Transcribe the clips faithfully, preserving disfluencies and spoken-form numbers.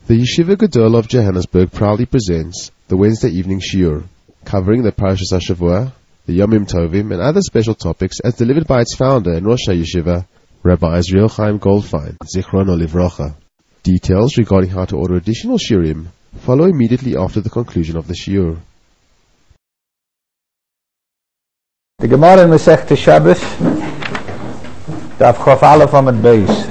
The Yeshiva Gedol of Johannesburg proudly presents the Wednesday evening shiur, covering the Parashas HaShavua, the Yomim Tovim, and other special topics as delivered by its founder and Rosh HaYeshiva, Rabbi Israel Chaim Goldfein, Zichrono Livrocha. Details regarding how to order additional shiurim follow immediately after the conclusion of the shiur. The Gemara in Masechta Shabbos, Daf Chof Aleph Amud Beis.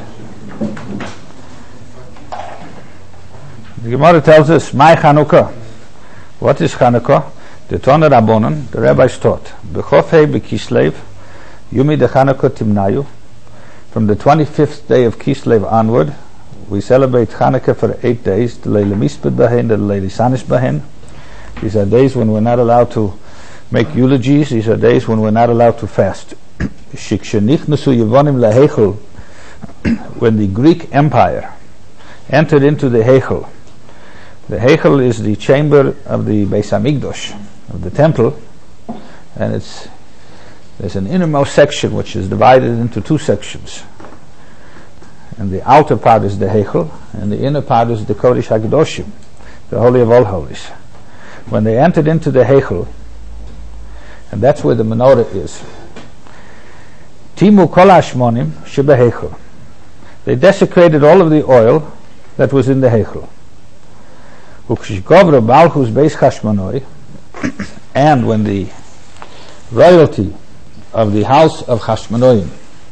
The Gemara tells us, "My Chanukah." What is Chanukah? The Tana Rabbanan, the rabbis taught, "B'chof Hei b'Kislev, Yumi de Chanukah Timnayu." From the twenty-fifth day of Kislev onward, we celebrate Chanukah for eight days. The Leila Misped Bahen, the Leila Sanis Bahen. These are days when we're not allowed to make eulogies. These are days when we're not allowed to fast. Shikshenichnasu Yevonim lahechel, when the Greek Empire entered into the Heichel. The Heichel is the chamber of the Beis Hamikdash, of the temple, and it's there's an innermost section which is divided into two sections. And the outer part is the Heichel, and the inner part is the Kodesh HaKadoshim, the Holy of All Holies. When they entered into the Heichel, and that's where the menorah is, Timu Kol Hashmonim Shebeheichel, they desecrated all of the oil that was in the Heichel. Ukshgovra Balchus Beis Chashmonoi, and when the royalty of the house of Chashmonoim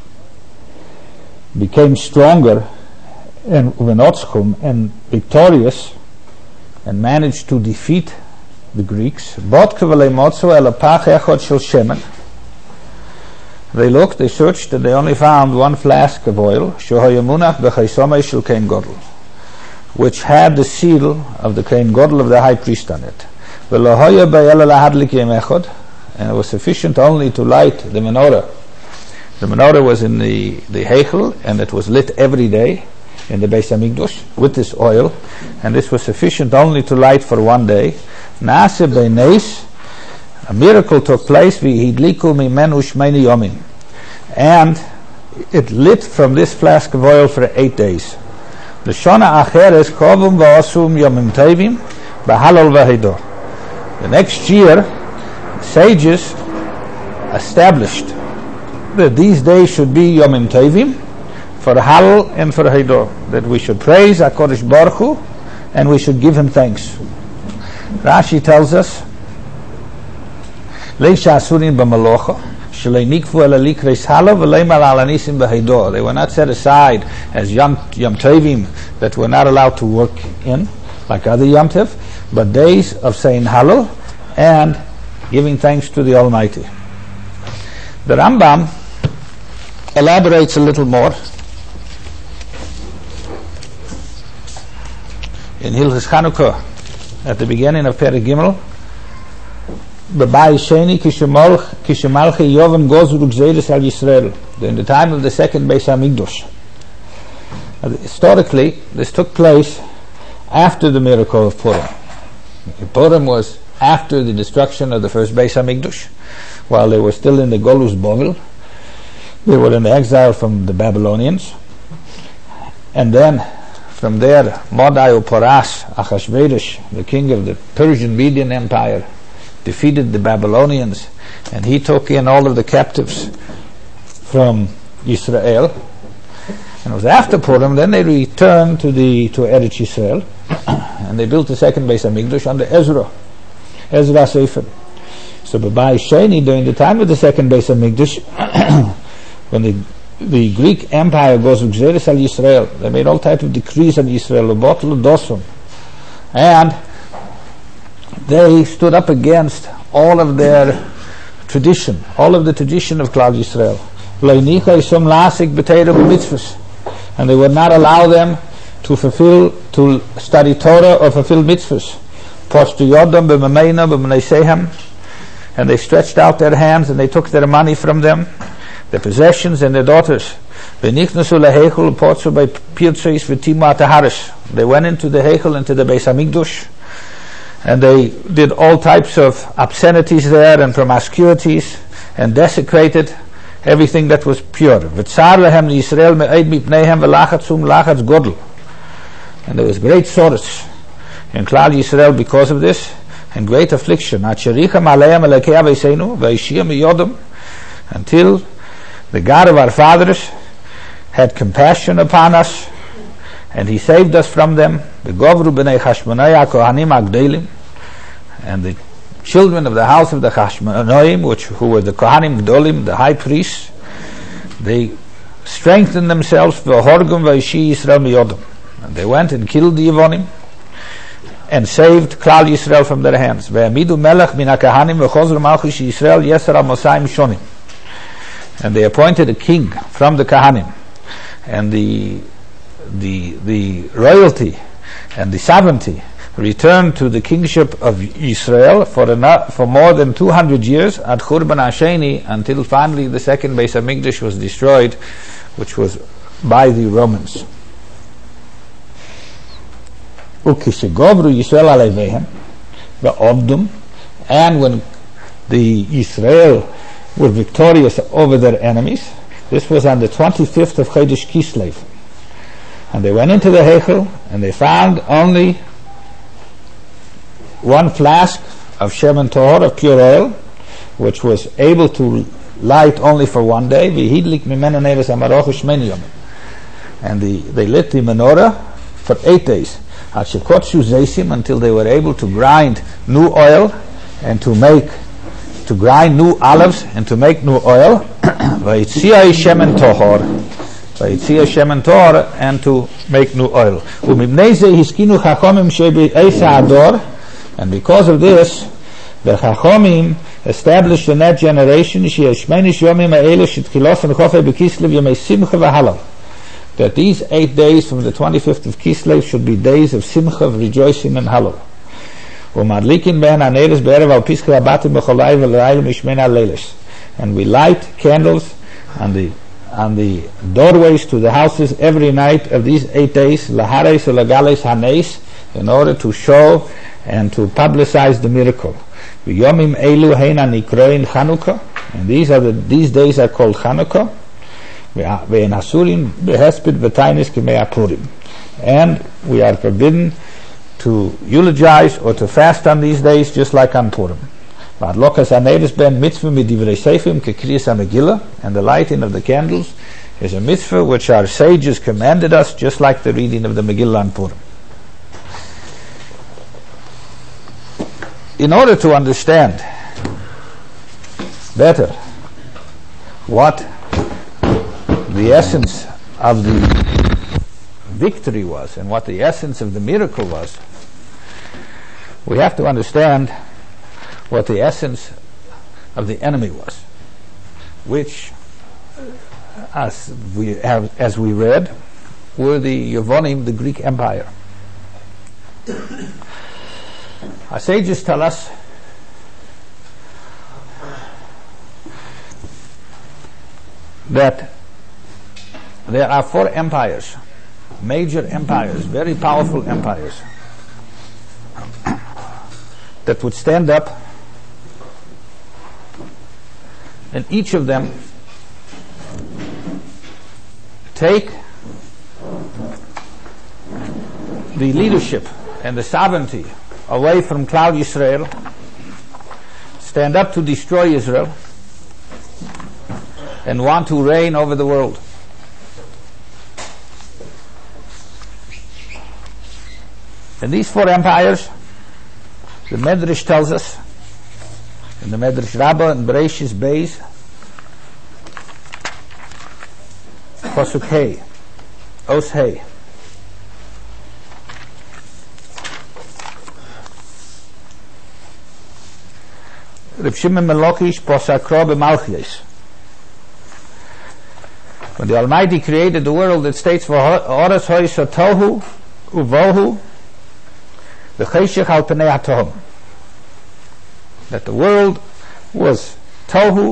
became stronger and Uvenotzchum and victorious and managed to defeat the Greeks, they looked, they searched, and they only found one flask of oil, which had the seal of the Kohen Gadol of the high priest on it. And it was sufficient only to light the menorah. The menorah was in the, the Heichel, and it was lit every day in the Beis Hamikdash with this oil, and this was sufficient only to light for one day. Naase b'neis, a miracle took place, v'hidliku mimenu shmeini yomim, and it lit from this flask of oil for eight days. The Shona Acheres kovum v'asum yomim tovim b'halal v'hidor. The next year, sages established that these days should be yomim tovim for halal and for hidor, that we should praise HaKadosh Baruch Hu and we should give him thanks. Rashi tells us, Leisha asurin b'malocha shelei nikvu ela likreis halal v'lei malal anisim b'hidor. They were not set aside as yom, yom tovim that were not allowed to work in like other yom tov, but days of saying halal and giving thanks to the Almighty. The Rambam elaborates a little more in Hilchos Chanukah at the beginning of Perek Gimel. In the time of the second Beis Hamikdash. Historically, this took place after the miracle of Purim. Purim was after the destruction of the first Beis Hamikdash, while they were still in the Golus Bovel. They were in exile from the Babylonians, and then from there, Mordai Uparas Achashverosh, the king of the Persian Median Empire, defeated the Babylonians, and he took in all of the captives from Israel. And it was after Purim, then they returned to the to Eretz Yisrael, and they built the second Beis Hamikdash under Ezra, Ezra Sefer. So B'Bai Sheni, during the time of the second Beis Hamikdash, when the the Greek Empire goes to Xeris al Yisrael, they made all types of decrees on Yisrael, bottle dosum, and they stood up against all of their tradition, all of the tradition of Klal Yisrael. And they would not allow them to fulfill, to study Torah or fulfill mitzvahs. And they stretched out their hands and they took their money from them, their possessions and their daughters. They went into the Heichel, into the Beis Hamikdash, and they did all types of obscenities there and promiscuities and desecrated everything that was pure. And there was great sorrows in Klal Yisrael because of this, and great affliction. Until the God of our fathers had compassion upon us, and He saved us from them. The Govru b'nei Chashmonai Kohanim Agdelim, and the children of the house of the Chashmonaim, which who were the Kohanim Gdolim, the high priests, they strengthened themselves for Horgum v'Ishi Yisrael miyodom, and they went and killed the Yevonim and saved Klal Yisrael from their hands. Ve'amidu melech min hakahanim v'chozru malchus Yisrael yeser al mosayim shonim, and they appointed a king from the Kahanim, and the the the royalty and the sovereignty returned to the kingship of Israel for enough, for more than two hundred years at Churban Hasheni, until finally the second Beis Hamikdash was destroyed, which was by the Romans. Ukishegobru Yisrael aleivehem ve'ovdum, and when the Israel were victorious over their enemies, this was on the twenty-fifth of Chodesh Kislev, and they went into the Heichel and they found only one flask of Shemen Tahor, of pure oil, which was able to light only for one day. V'hidlik mimenu neves hamarochu shmeni yomim, and the, they lit the menorah for eight days. Ad shekotzu zeisim, until they were able to grind new oil and to make to grind new olives and to make new oil. V'yitzia Shemen Tahor, v'yitzia Shemen Tahor, and to make new oil. U'mibnei ze hiskinu chachomim shebi eisa ador, and because of this, the Chachomim established in that generation that these eight days from the twenty-fifth of Kislev should be days of simcha, of rejoicing and halal. And we light candles on the on the doorways to the houses every night of these eight days, in order to show and to publicize the miracle. And these are the these days are called Chanukah. And we are forbidden to eulogize or to fast on these days, just like on Purim. And the lighting of the candles is a mitzvah which our sages commanded us, just like the reading of the Megillah on Purim. In order to understand better what the essence of the victory was and what the essence of the miracle was, we have to understand what the essence of the enemy was, which, as we have, as we read, were the Yevonim, the Greek Empire. Our sages tell us that there are four empires, major empires, very powerful empires, that would stand up, and each of them take the leadership and the sovereignty away from Klal Yisrael, stand up to destroy Israel, and want to reign over the world. And these four empires, the Medrash tells us, in the Medrash Rabbah and Bereshis Beis, Pasuk Hey, Os Hey, Reb Shimon ben Lakish Posakro b'Malchios. When the Almighty created the world, it states for Oras Hoysa Tohu Uvohu the Cheshech al Pnei HaTohom, that the world was Tohu,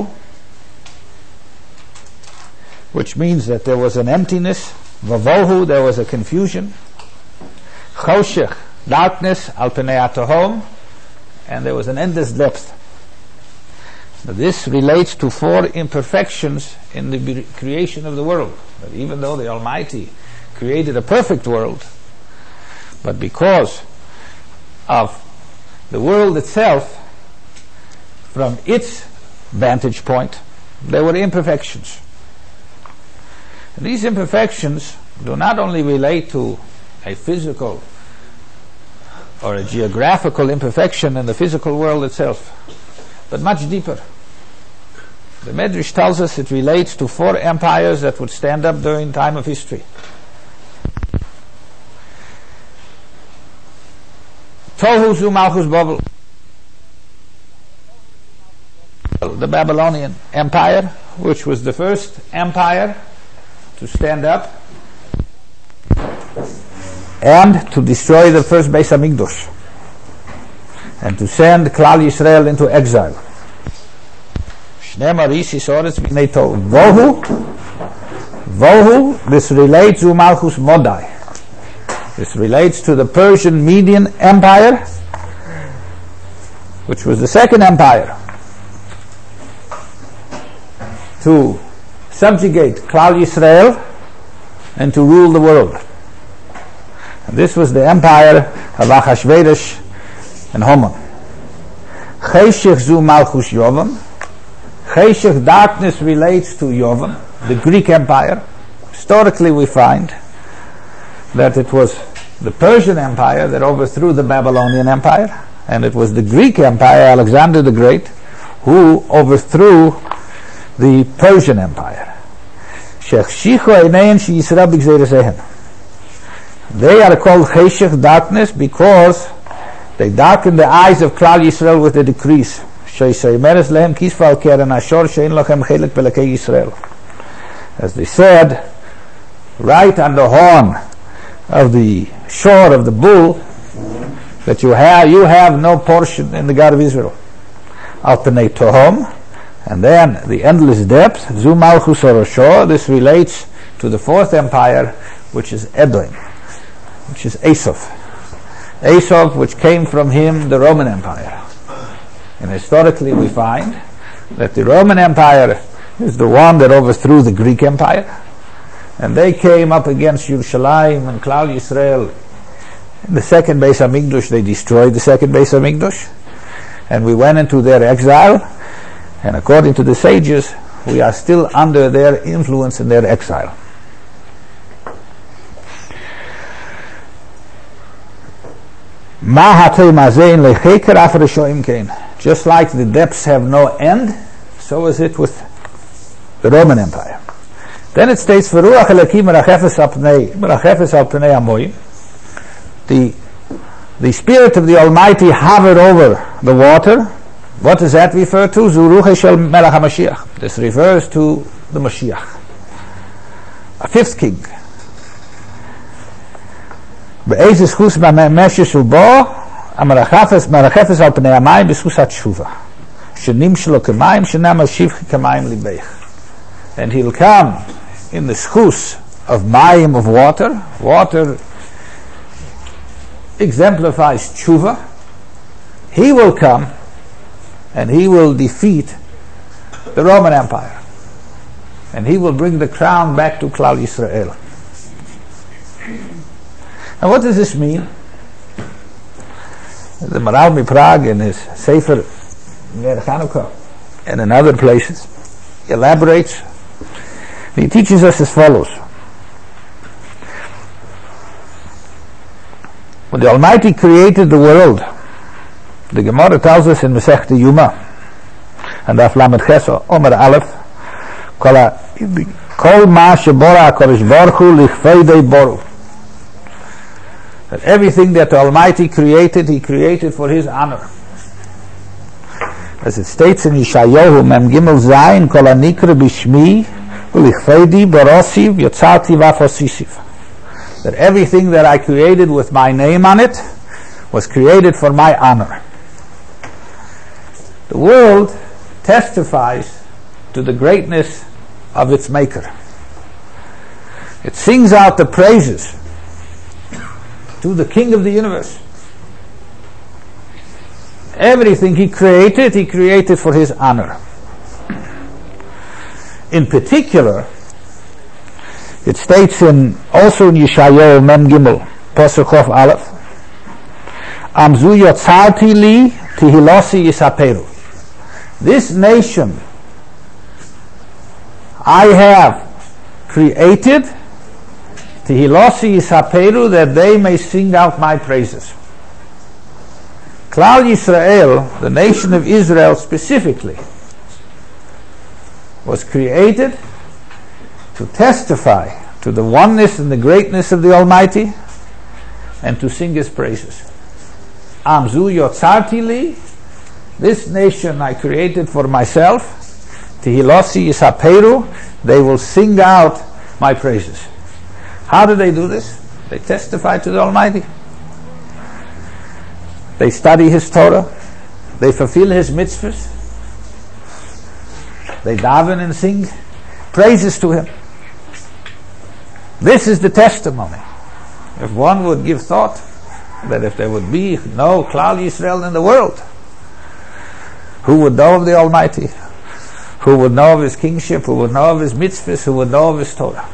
which means that there was an emptiness. Vavohu, there was a confusion. Choshech, darkness, al Pnei HaTohom, and there was an endless depth. Now, this relates to four imperfections in the creation of the world. That even though the Almighty created a perfect world, but because of the world itself, from its vantage point, there were imperfections. And these imperfections do not only relate to a physical or a geographical imperfection in the physical world itself, but much deeper. The Medrash tells us it relates to four empires that would stand up during time of history. Tohu Zu Malchus Babel, the Babylonian Empire, which was the first empire to stand up and to destroy the first Beis Hamikdash and to send Klal Yisrael into exile. Shneimar Isis Oretz B'nei Tohu Vohu Vohu. This relates to Malchus Modai. This relates to the Persian Median Empire, which was the second empire to subjugate Klal Yisrael and to rule the world. And this was the empire of Achashverosh and Haman. Cheshech Zu Malchus Yovam. Cheshech, darkness, relates to Yovam, the Greek Empire. Historically we find that it was the Persian Empire that overthrew the Babylonian Empire, and it was the Greek Empire, Alexander the Great, who overthrew the Persian Empire. They are called Cheshech, darkness, because they darkened the eyes of Klal Yisrael with the decrees. As they said, right on the horn of the shore of the bull, that you have you have no portion in the God of Israel. Al Pnei Tohom, and then the endless depth, Zu Malchus Orosho. This relates to the fourth empire, which is Edom, which is Esav. Esav, which came from him, the Roman Empire. And historically we find that the Roman Empire is the one that overthrew the Greek Empire, and they came up against Yerushalayim and Klal Yisrael. In the second Beis Hamikdash, they destroyed the second Beis Hamikdash, and we went into their exile, and according to the sages, we are still under their influence in their exile. Just like the depths have no end, so is it with the Roman Empire. Then it states, the the Spirit of the Almighty hovered over the water. What does that refer to? This refers to the Mashiach, a fifth king. And he'll come in the schus of mayim, of water. Water exemplifies tshuva. He will come and he will defeat the Roman Empire, and he will bring the crown back to Klal Yisrael. And what does this mean? The Maral Miprag in his Sefer Ner Chanukah and in other places elaborates. He teaches us as follows. When the Almighty created the world, the Gemara tells us in Masechta Yuma and Daf Lamed Ches Omer Aleph, Kol ma shebora HaKadosh Baruch Hu lichveidei boru, that everything that the Almighty created, He created for His honor. As it states in Yeshayahu Mem Gimel Zayin, Kol hanikra b'shmi ulichveidi borosiv yotzati v'afosisiv, that everything that I created with my name on it was created for my honor. The world testifies to the greatness of its maker. It sings out the praises to the King of the universe. Everything He created, He created for His honor. In particular, it states in also in Yeshayahu Mem Gimel Pasuk Chof Aleph. Amzu yotzarti li tihilosi yisaperu. This nation I have created, tihilosi yisaperu, that they may sing out my praises. Klal Yisrael, the nation of Israel specifically, was created to testify to the oneness and the greatness of the Almighty and to sing His praises. Amzu yotzarti li, this nation I created for myself, tihilosi yisaperu, they will sing out my praises. How do they do this? They testify to the Almighty. They study His Torah. They fulfill His mitzvahs. They daven and sing praises to Him. This is the testimony. If one would give thought that if there would be no Klal Yisrael in the world, who would know of the Almighty, who would know of His kingship, who would know of His mitzvahs, who would know of His Torah.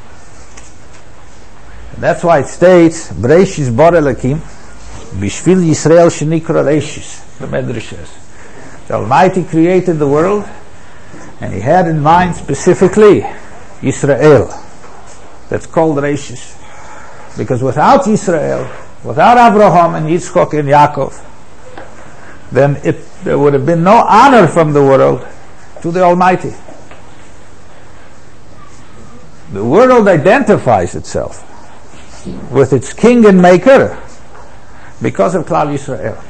And that's why it states, Breishis bar Elokim, Bishvil Yisrael shenikra Reishis, the Medrash says. The Almighty created the world, and He had in mind specifically Yisrael. That's called Reishis. Because without Yisrael, without Abraham and Yitzchok and Yaakov, then it, there would have been no honor from the world to the Almighty. The world identifies itself with its king and maker because of Klal Yisrael.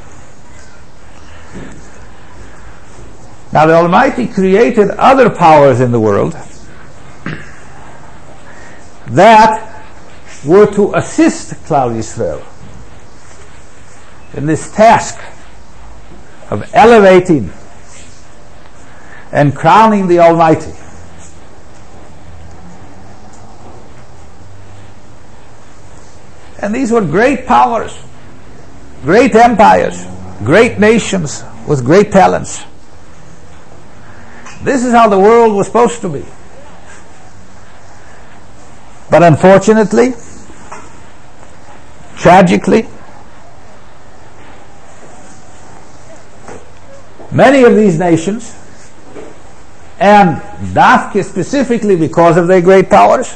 Now the Almighty created other powers in the world that were to assist Klal Yisrael in this task of elevating and crowning the Almighty. And these were great powers, great empires, great nations with great talents. This is how the world was supposed to be. But unfortunately, tragically, many of these nations, and Dafke specifically because of their great powers,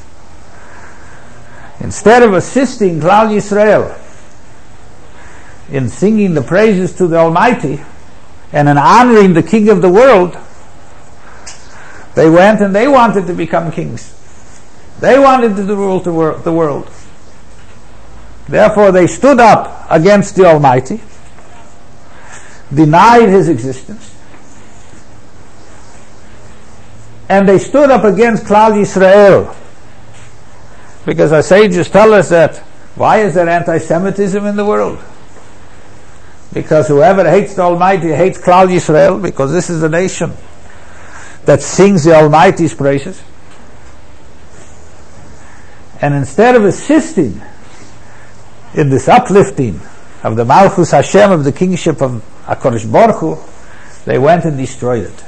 instead of assisting Klal Yisrael in singing the praises to the Almighty and in honoring the King of the world, they went and they wanted to become kings. They wanted to rule the world. Therefore they stood up against the Almighty, denied His existence, and they stood up against Klal Yisrael. Because our sages tell us that, why is there anti-Semitism in the world? Because whoever hates the Almighty hates Klal Yisrael, because this is the nation that sings the Almighty's praises. And instead of assisting in this uplifting of the Malchus Hashem, of the kingship of HaKadosh Baruch Hu, they went and destroyed it.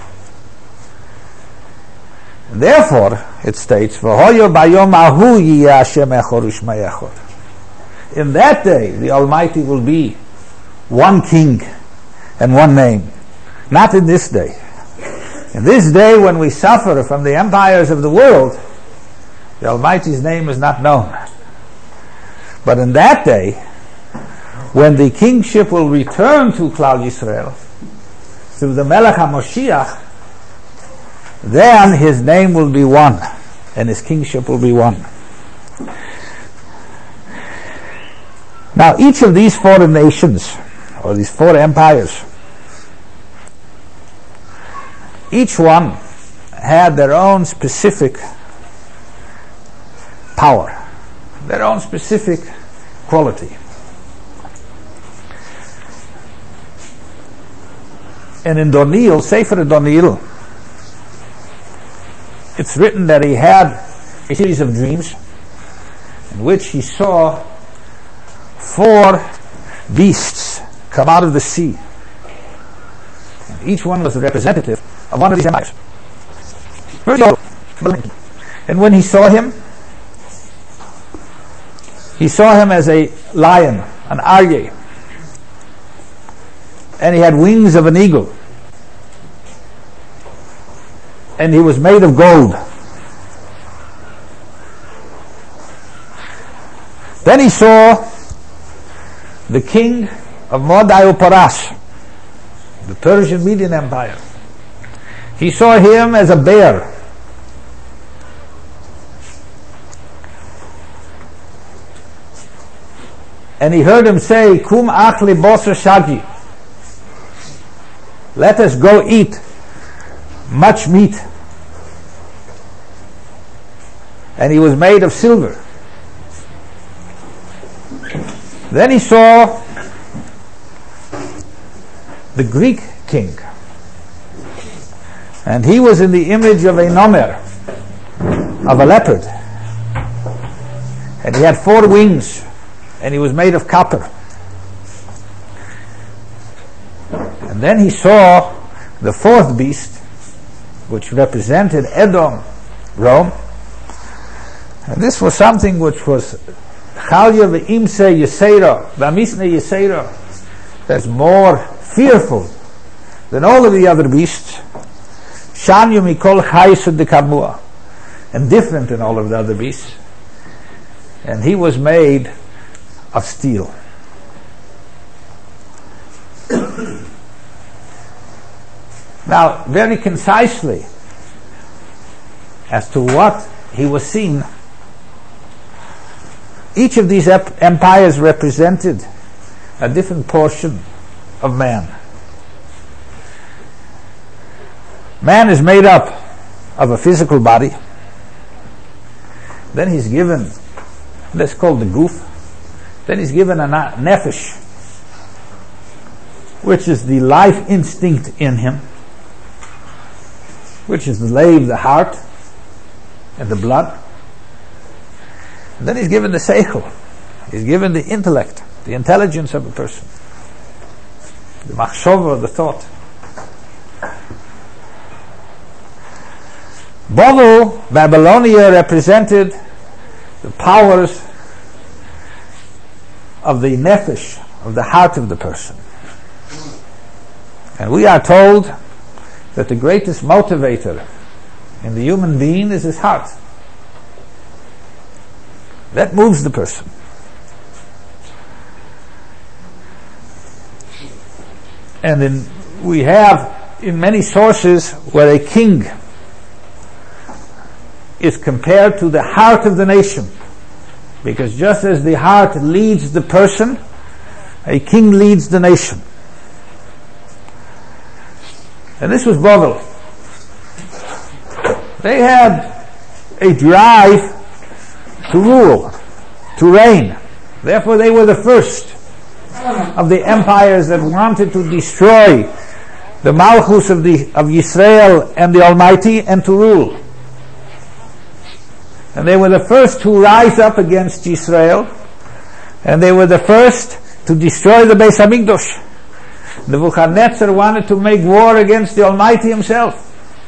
And therefore, it states, "V'hoyo bayom ahu yiyeh Hashem echor u'shma echor." In that day, the Almighty will be one king and one name. Not in this day. In this day, when we suffer from the empires of the world, the Almighty's name is not known. But in that day, when the kingship will return to Klal Yisrael through the Melech HaMoshiach, then His name will be one and His kingship will be one. Now each of these four nations, or these four empires, each one had their own specific power, their own specific quality. And in Doniel, Sefer Doniel, it's written that he had a series of dreams in which he saw four beasts come out of the sea. And each one was a representative of one of these empires. And when he saw him, He saw him as a lion, an aryeh, and he had wings of an eagle, and he was made of gold. Then he saw the king of Modai Uparas, the Persian Median Empire. He saw him as a bear. And he heard him say, Kum achli bosar shagi. Let us go eat much meat. And he was made of silver. Then he saw the Greek king. And he was in the image of a nomer, of a leopard. And he had four wings. And he was made of copper. And then he saw the fourth beast, which represented Edom, Rome. And this was something which was Chalya ve'imse Yisera, v'amisne Yisera, that's more fearful than all of the other beasts. Shanyu mikol chayis dekamua, and different than all of the other beasts. And he was made of steel. Now, very concisely, as to what he was seeing, each of these ep- empires represented a different portion of man. Man is made up of a physical body. Then he's given, that's called the guf. Then he's given a na- nefesh, which is the life instinct in him, which is the lave, the heart, and the blood. And then he's given the seichel. He's given the intellect, the intelligence of a person, the machshava, the thought. Babel, Babylonia, represented the powers of the nefesh, of the heart of the person. And we are told that the greatest motivator in the human being is his heart. That moves the person. And then we have in many sources where a king is compared to the heart of the nation. Because just as the heart leads the person, a king leads the nation. And this was Babel. They had a drive to rule, to reign. Therefore they were the first of the empires that wanted to destroy the Malchus of the of Yisrael and the Almighty and to rule. And they were the first to rise up against Yisrael, and they were the first to destroy the Beis Hamikdash. Nebuchadnezzar wanted to make war against the Almighty himself.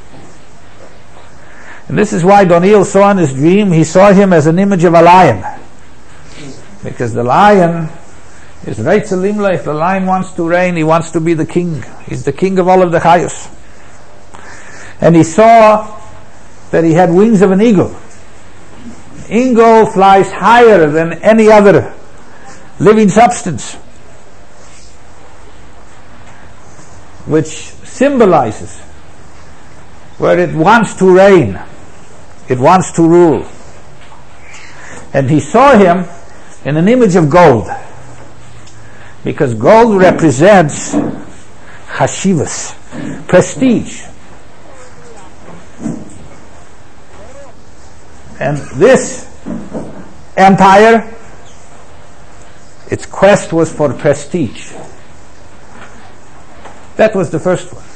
And this is why Daniel saw in his dream, he saw him as an image of a lion. Because the lion is Reitzel Limlech, the lion wants to reign, he wants to be the king. He's the king of all of the Chayos. And he saw that he had wings of an eagle. Eagle flies higher than any other living substance, which symbolizes where it wants to reign, it wants to rule. And he saw him in an image of gold, because gold represents chashivas, prestige. And this empire, its quest was for prestige. That was the first one.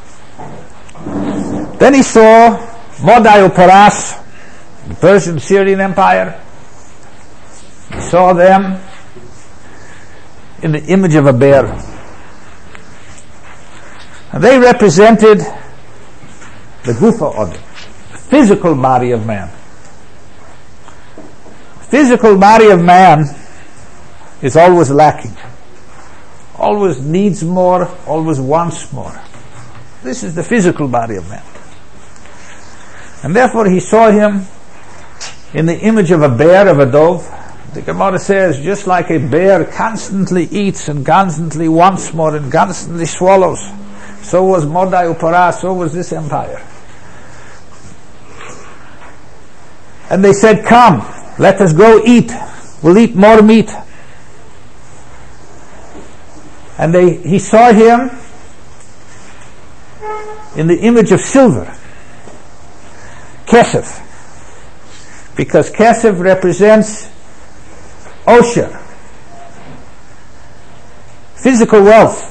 Then he saw Modai Uparas, the Persian Syrian Empire. He saw them in the image of a bear. And they represented the Gufa Od, the physical body of man. physical body of man is always lacking, always needs more, always wants more. This is the physical body of man. And therefore he saw him in the image of a bear, of a dove. The Gemara says, just like a bear constantly eats and constantly wants more and constantly swallows, so was Mordai Upara, so was this empire. And they said, come, let us go eat. We'll eat more meat. And they, he saw him in the image of silver, Kesef, because Kesef represents Osher, physical wealth,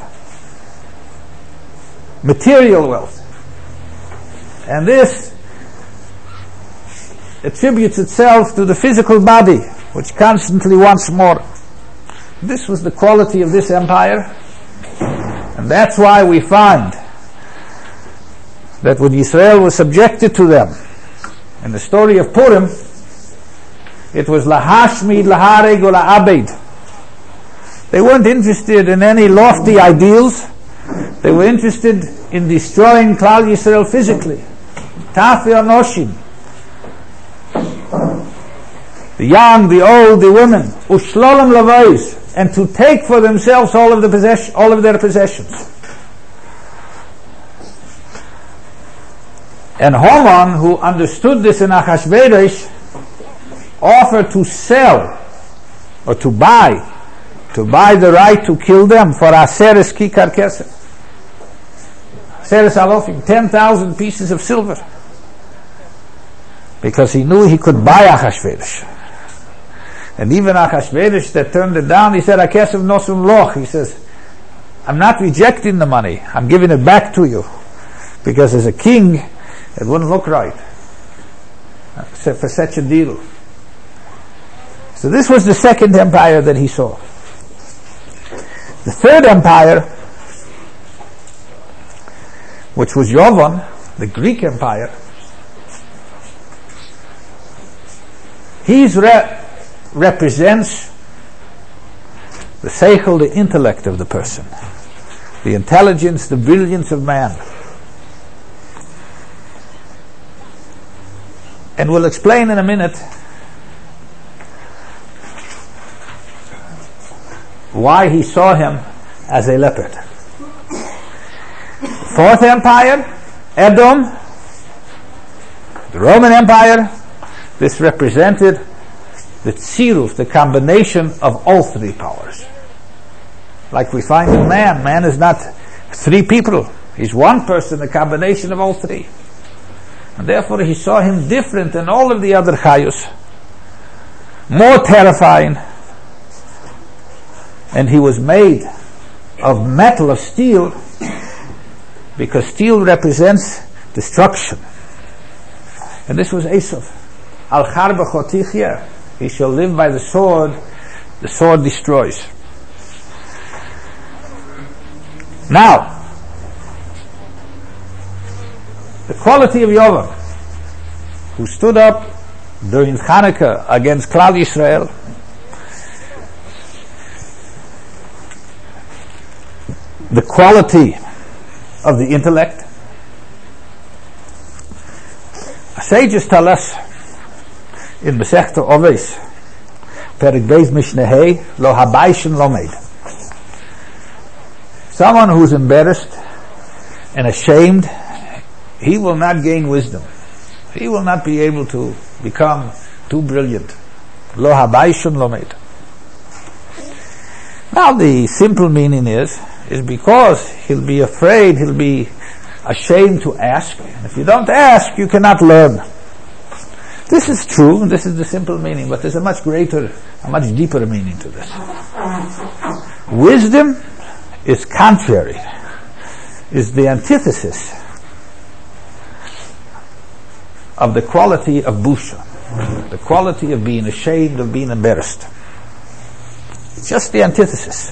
material wealth. And this attributes itself to the physical body, which constantly wants more. This was the quality of this empire, and that's why we find that when Israel was subjected to them, in the story of Purim, it was lahashmid, lahareg, or la'abed. They weren't interested in any lofty ideals. They were interested in destroying Klal Yisrael physically. Tafi anoshim, the young, the old, the women, ushlolam lavais, and to take for themselves all of the possession, all of their possessions. And Haman, who understood this in Achashverosh, offered to sell or to buy, to buy the right to kill them for Aseres Kikar Kesef, Aseres Alofim, ten thousand pieces of silver, because he knew he could buy Achashverosh. And even Achashverosh that turned it down, he said, Akesef nosum loch. He says, I'm not rejecting the money, I'm giving it back to you, because as a king it wouldn't look right for such a deal. So this was the second empire that he saw. The third empire, which was Yovan, the Greek empire, he's re- represents the seichel, the intellect of the person, the intelligence, the brilliance of man. And we'll explain in a minute why he saw him as a leopard. Fourth empire, Edom, the Roman Empire, this represented the tziruf, the combination of all three powers. Like we find in man, man is not three people, he's one person, a combination of all three. And therefore he saw him different than all of the other chayus, more terrifying, and he was made of metal, of steel, because steel represents destruction. And this was Esav. Al charba chotichya, he shall live by the sword, the sword destroys. Now, the quality of Yovan, who stood up during Hanukkah against Klal Yisrael, the quality of the intellect. Sages tell us in Masechta Oves, Perek Beis Mishnah Hey, Lo Habayshin Lomed. Someone who's embarrassed and ashamed, he will not gain wisdom. He will not be able to become too brilliant. Lo Habayshin Lomed. Now the simple meaning is, is because he'll be afraid, he'll be ashamed to ask. And if you don't ask, you cannot learn. This is true, this is the simple meaning, but there's a much greater, a much deeper meaning to this. Wisdom is contrary, is the antithesis of the quality of busha, the quality of being ashamed, of being embarrassed. It's just the antithesis.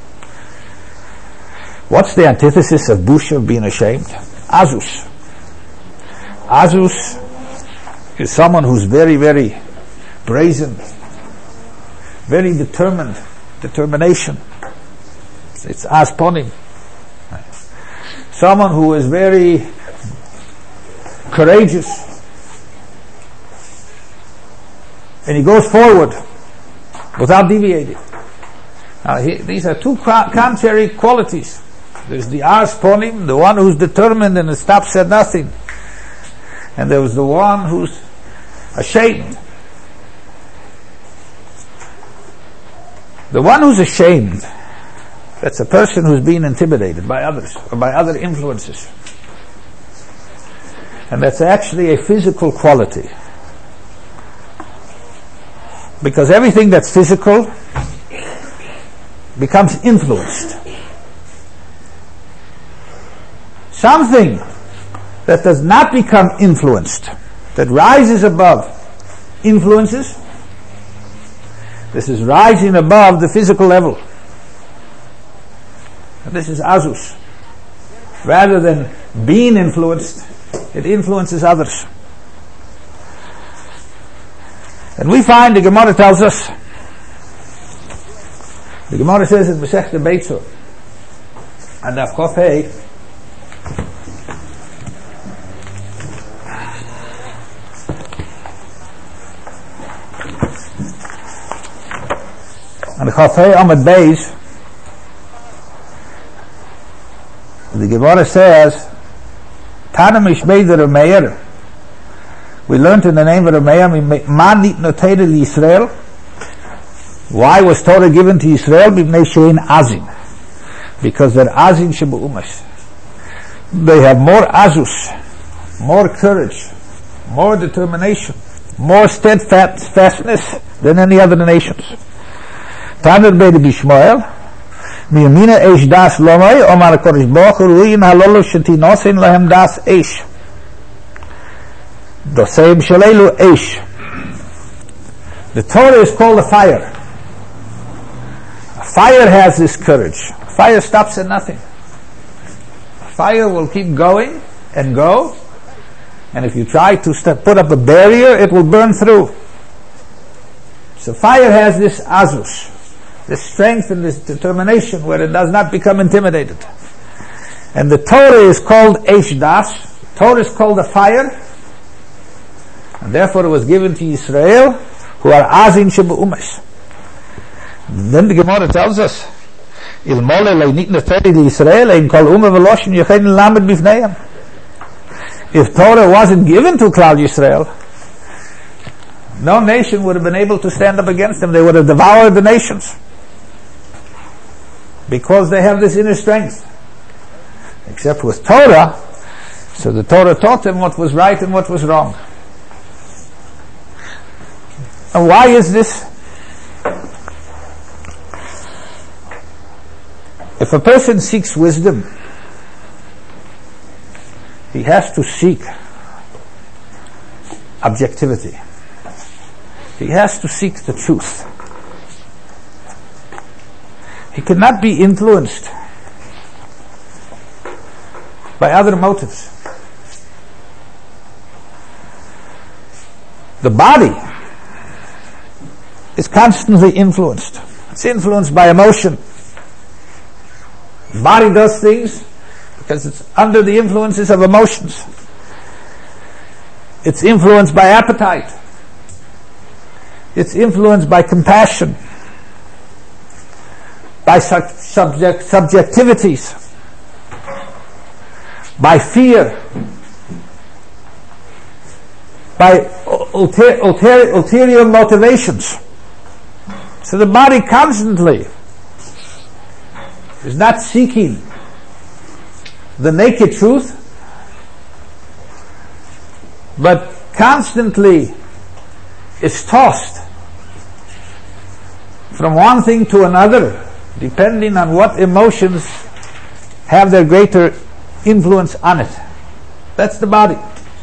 What's the antithesis of busha, of being ashamed? Azus. Azus is someone who's very, very brazen, very determined, determination. It's asponim. Someone who is very courageous, and he goes forward without deviating. Now, he, these are two contrary qualities. There's the asponim, the one who's determined and stops at nothing, and there was the one who's ashamed. The one who's ashamed, that's a person who's being intimidated by others or by other influences. And that's actually a physical quality. Because everything that's physical becomes influenced. Something that does not become influenced, that rises above influences, this is rising above the physical level. And this is azus. Rather than being influenced, it influences others. And we find, the Gemara tells us, the Gemara says in Masechta Beitzot, and Daf Kaf Hey, and Kaf Hey Amud Beis, the Gemara says, Tana Mishmei Rav Meir. We learned in the name of Rav Meir, Man nitna Torah Yisrael. Why was Torah given to Israel? B'nei she'ein azin. Because they're azin shebu'umas. They have more azus, more courage, more determination, more steadfastness than any other nations. Tana Beit Bishmael. Miyamina eish das lomai, Omar HaKadosh Baruch Hu, ru'in halolu shetinosin lahem das eish. Doseim shalelu eish. The Torah is called a fire. A fire has this courage. A fire stops at nothing. A fire will keep going and go, and if you try to st- put up a barrier, it will burn through. So fire has this azus, this strength and this determination where it does not become intimidated. And the Torah is called Eish Das. Torah is called a fire, and therefore it was given to Israel, who are Azin Shebu'umas. Then the Gemara tells us, Ilmole le'nitna Torah Yisrael ein kol umah v'loshin yechen lamed bifneim. If Torah wasn't given to Klal Yisrael, no nation would have been able to stand up against them. They would have devoured the nations. Because they have this inner strength. Except with Torah, so the Torah taught them what was right and what was wrong. And why is this? If a person seeks wisdom, he has to seek objectivity. He has to seek the truth. He cannot be influenced by other motives. The body is constantly influenced. It's influenced by emotion. The body does things because it's under the influences of emotions. It's influenced by appetite. It's influenced by compassion, by su- subject, subjectivities, by fear, by ulter- ulter- ulterior motivations. So the body constantly is not seeking the naked truth, but constantly is tossed from one thing to another, depending on what emotions have their greater influence on it. That's the body.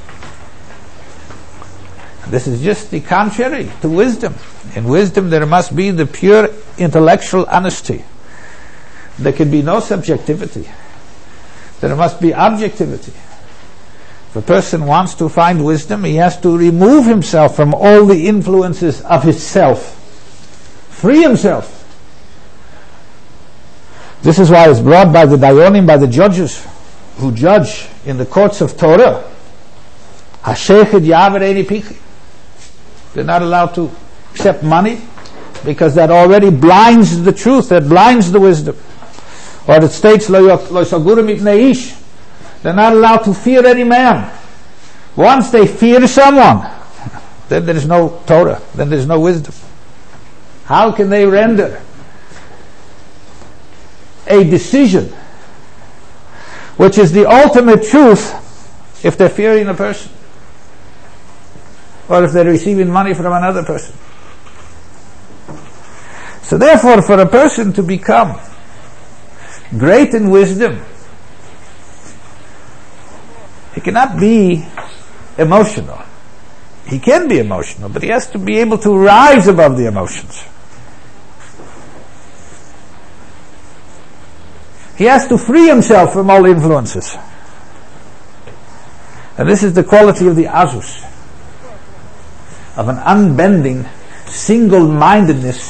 This is just the contrary to wisdom. In wisdom there must be the pure intellectual honesty. There can be no subjectivity. There must be objectivity. If a person wants to find wisdom, he has to remove himself from all the influences of his self. free himself. This is why it's brought by the Dayonim, by the judges who judge in the courts of Torah. Hashechet yaver eini pichi. They're not allowed to accept money because that already blinds the truth, that blinds the wisdom. Or it states, lo yisaguru mipnei ish. They're not allowed to fear any man. Once they fear someone, then there is no Torah, then there is no wisdom. How can they render a decision which is the ultimate truth if they're fearing a person? Or if they're receiving money from another person? So therefore, for a person to become great in wisdom, he cannot be emotional. He can be emotional, but he has to be able to rise above the emotions. He has to free himself from all influences. And this is the quality of the Azus, of an unbending, single-mindedness,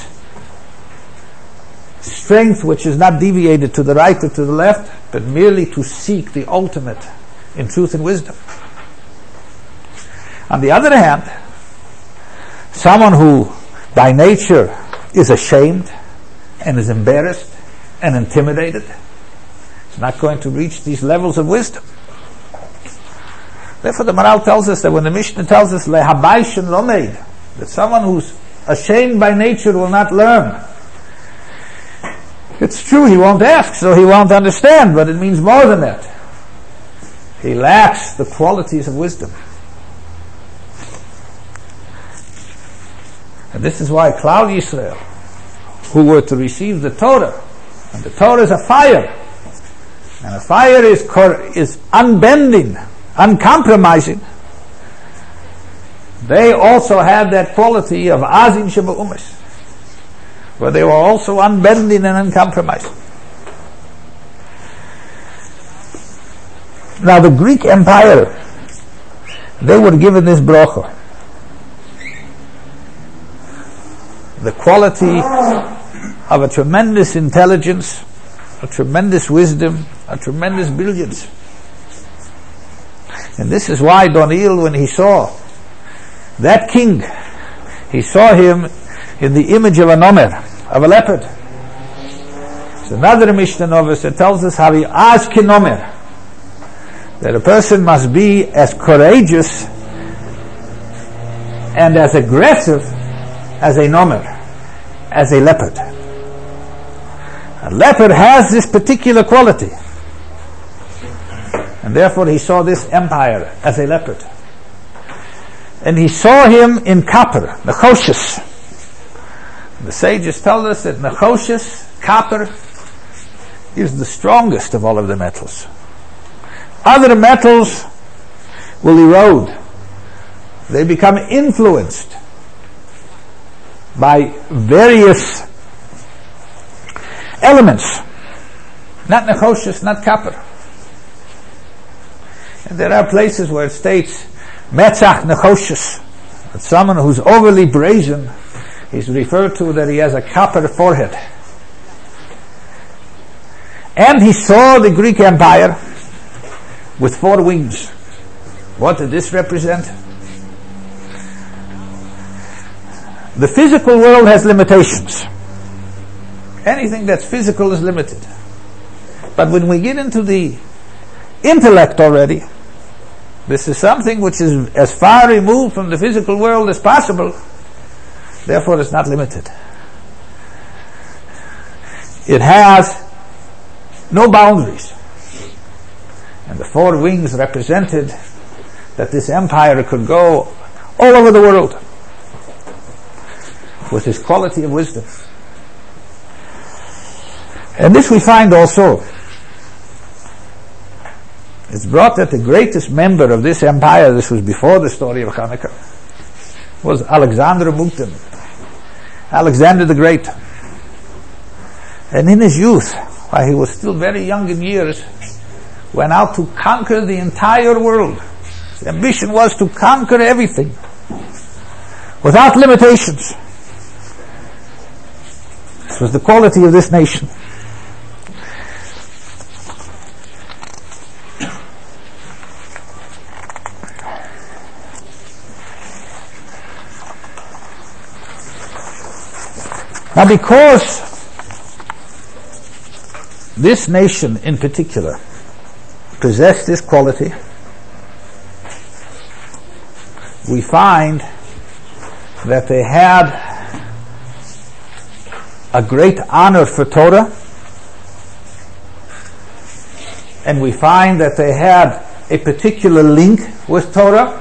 strength which is not deviated to the right or to the left, but merely to seek the ultimate in truth and wisdom. On the other hand, someone who by nature is ashamed and is embarrassed and intimidated is not going to reach these levels of wisdom. Therefore the Maharal tells us that when the Mishnah tells us lehabayshin lomeid, that someone who's ashamed by nature will not learn. It's true, he won't ask, so he won't understand, but it means more than that. He lacks the qualities of wisdom. And this is why Klal Yisrael, who were to receive the Torah, and the Torah is a fire, and a fire is cor- is unbending, uncompromising, they also had that quality of Azin Sheba'umis, where they were also unbending and uncompromising. Now the Greek Empire, they were given this bracha, the quality of a tremendous intelligence, a tremendous wisdom, a tremendous brilliance. And this is why Daniel, when he saw that king, he saw him in the image of a nomer, of a leopard. There's another Mishnah Novus that tells us how he asked nomer, that a person must be as courageous and as aggressive as a nomer, as a leopard. A leopard has this particular quality, and therefore he saw this empire as a leopard. And he saw him in copper, Nechoshes. The sages tell us that Nechoshes, copper, is the strongest of all of the metals. Other metals will erode. They become influenced by various elements. Not Nechoshes, not copper. And there are places where it states Metzach Nechoshes, that someone who's overly brazen is referred to that he has a copper forehead. And he saw the Greek Empire with four wings. What did this represent? The physical world has limitations. Anything that's physical is limited. But when we get into the intellect already, this is something which is as far removed from the physical world as possible. Therefore it's not limited. It has no boundaries. And the four wings represented that this empire could go all over the world with his quality of wisdom. And this we find also. It's brought that the greatest member of this empire, this was before the story of Hanukkah, was Alexander Mukden, Alexander the Great. And in his youth, while he was still very young in years, went out to conquer the entire world. His ambition was to conquer everything without limitations. This was the quality of this nation. Now, because this nation in particular possessed this quality, we find that they had a great honor for Torah, and we find that they had a particular link with Torah,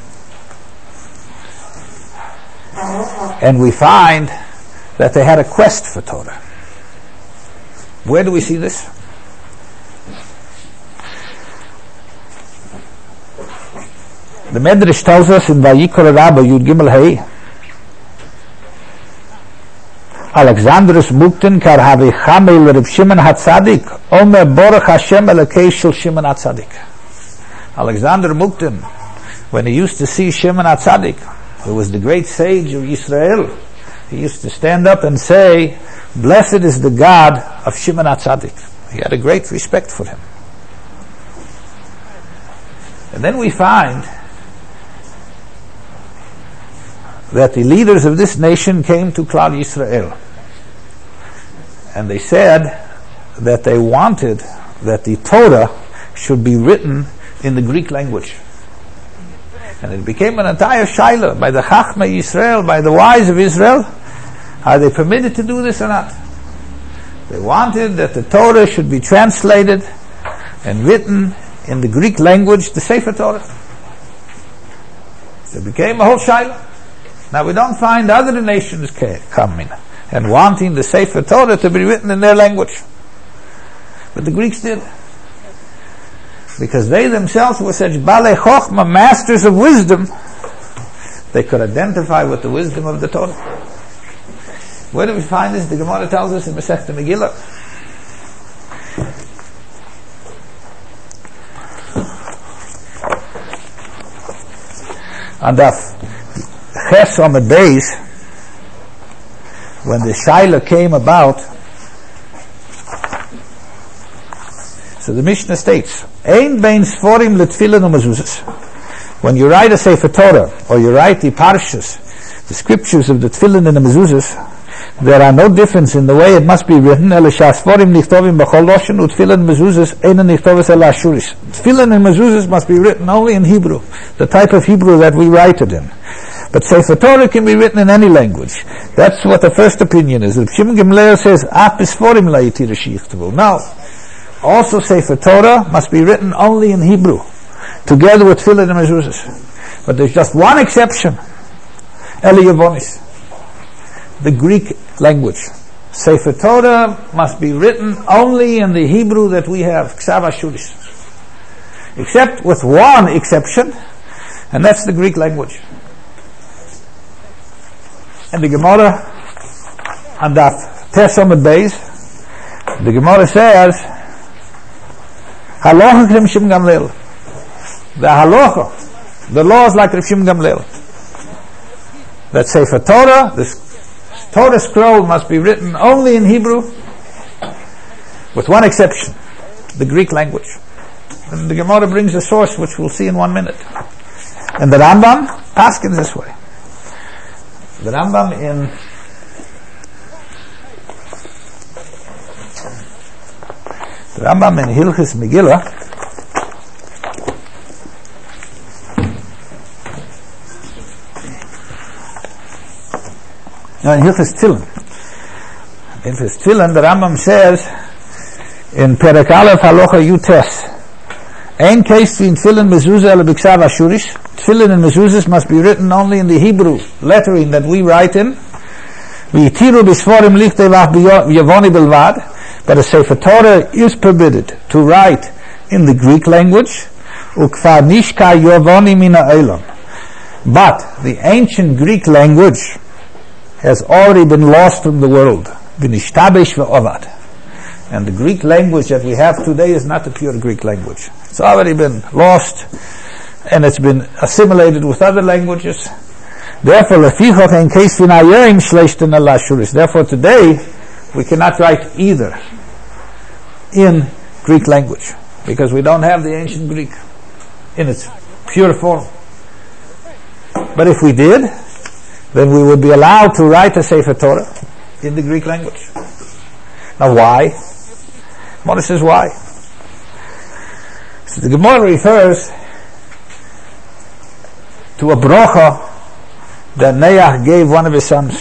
and we find that they had a quest for Torah. Where do we see this? The Medrash tells us in Vayikra Rabbah Yud Gimel Hey, Alexandrus Mukten kar havi chamel Reb Shimon HaTzadik Omer Baruch Hashem Elokei shel Shimon HaTzadik. Alexander Mukten, when he used to see Shimon HaTzadik, who was the great sage of Israel, he used to stand up and say, "Blessed is the God of Shimon HaTzadik." He had a great respect for him. And then we find that the leaders of this nation came to Klal Yisrael, and they said that they wanted that the Torah should be written in the Greek language. And it became an entire shaila by the Chachmei Yisrael, by the wise of Israel. Are they permitted to do this or not? They wanted that the Torah should be translated and written in the Greek language, the Sefer Torah. So it became a whole shaila. Now we don't find other nations coming and wanting the Sefer Torah to be written in their language. But the Greeks did. Because they themselves were such Balei Chochma, masters of wisdom, they could identify with the wisdom of the Torah. Where do we find this? The Gemara tells us in Masechta Megillah. On Daf Ches Amud Beis, when the Shaila came about, so the Mishnah states, Ein bein sforim letfilin umezuzas. When you write a Sefer Torah, or you write the Parshas, the scriptures of the Tefillin and the Mezuzas, there are no difference in the way it must be written. Ele shasforim nichtovim b'chol loshen u'tefillin mezuzas einan nichtovas el ashuris. Tefillin and mezuzas must be written only in Hebrew, the type of Hebrew that we write it in. But Sefer Torah can be written in any language. That's what the first opinion is. Reb Shimon Gamliel says, "Ap isforim la'yitir shichtavu." No, also Sefer Torah must be written only in Hebrew, together with Tefillin and mezuzas. But there's just one exception: Eli Yavonis, the Greek language. Sefer Torah must be written only in the Hebrew that we have, Ksav Ashuris. Except with one exception, and that's the Greek language. And the Gemara, on Daf Tes Amud Beis, the Gemara says, Halacha Reb Shimon Gamliel. The halacha, the law is like Reb Shimon Gamliel. That Sefer Torah, this Torah scroll must be written only in Hebrew, with one exception, the Greek language. And the Gemara brings a source which we'll see in one minute. And the Rambam paskins this way. The Rambam in the Rambam in Hilchis Megillah no, in Hilchis Tefillin. In Hilchis Tefillin, the Rambam says in Perek Aleph Halacha Yutes, Ein case in Tefillin mezuzah ele b'ksav ashurish. Tefillin and mezuzahs must be written only in the Hebrew lettering that we write in. V'yitiru b'sforim lichtei v'ach b'yavoni belvad. But a Sefer Torah is permitted to write in the Greek language. Ukvar nishka yavoni mina olam. But the ancient Greek language has already been lost from the world. V'nishtabesh v'ovad. And the Greek language that we have today is not the pure Greek language. It's already been lost, and it's been assimilated with other languages. Therefore, therefore today we cannot write either in Greek language, because we don't have the ancient Greek in its pure form. But if we did, then we would be allowed to write a Sefer Torah in the Greek language. Now why? Gemara says why. So the Gemara refers to a brocha that Noach gave one of his sons.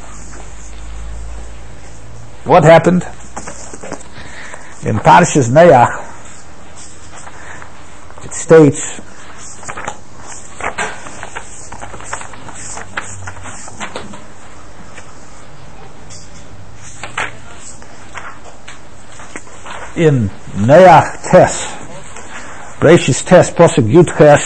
What happened? In Parshas Noach, it states in Noach Tes, Bereshis Tes, Posuk Yud Ches,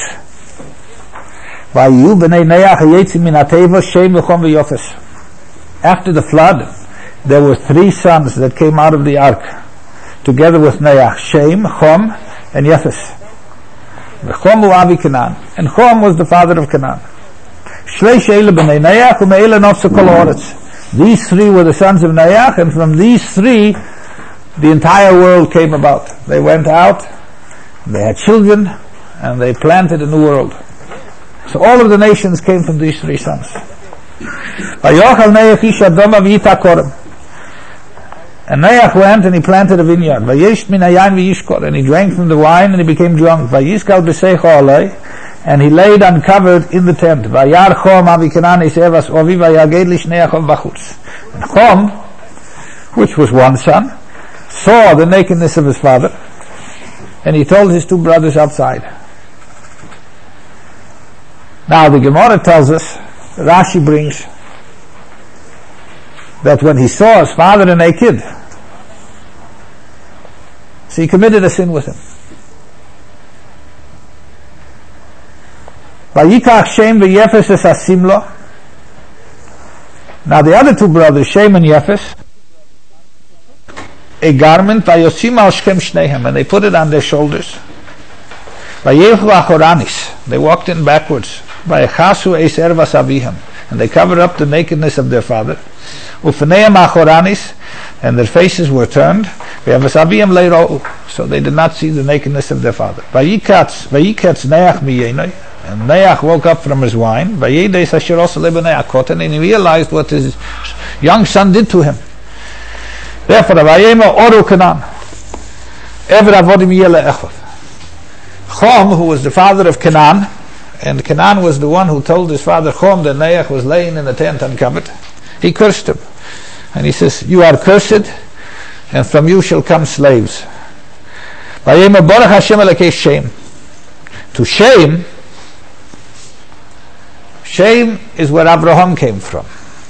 Vayu b'nei Noach hayetzim min hateva Shem v'Chom v'Yafes. After the flood, there were three sons that came out of the ark, together with Noach, Shem, Chom, and Yafes. Chom hu Avi Canaan, and Chom was the father of Canaan. Shleish eile b'nei Noach u'me'ele nofse kol haaretz. These three were the sons of Noach, and from these three, the entire world came about. They went out, they had children, and they planted a new world. So all of the nations came from these three sons. And Noach went and he planted a vineyard. And he drank from the wine and he became drunk. And he laid uncovered in the tent. And Chom, which was one son, saw the nakedness of his father, and he told his two brothers outside. Now the Gemara tells us, Rashi brings, that when he saw his father naked, so he committed a sin with him. Vayikach Shem v'Yefes es asimlo. Now the other two brothers, Shem and Yefes, a garment, vayosim al shchem shnehem, and they put it on their shoulders. Vayechu achoranis, they walked in backwards. Vayechasu eis ervas avihim, and they covered up the nakedness of their father. Ufneim achoranis, and their faces were turned. Vayavas avihim leirou, so they did not see the nakedness of their father. Vayikatz, vayikatz Noach miyenoi, and Noach woke up from his wine. Vayedes asher osa lebenei akoten, and he realized what his young son did to him. Therefore, Vayema Oru Canaan, Ever Avodim Yele Echov. Chom, who was the father of Canaan, and Canaan was the one who told his father Chom that Noach was laying in the tent uncovered, he cursed him. And he says, you are cursed, and from you shall come slaves. Vayema Baruch Hashem Elokei Shem. To Shem, Shem is where Abraham came from.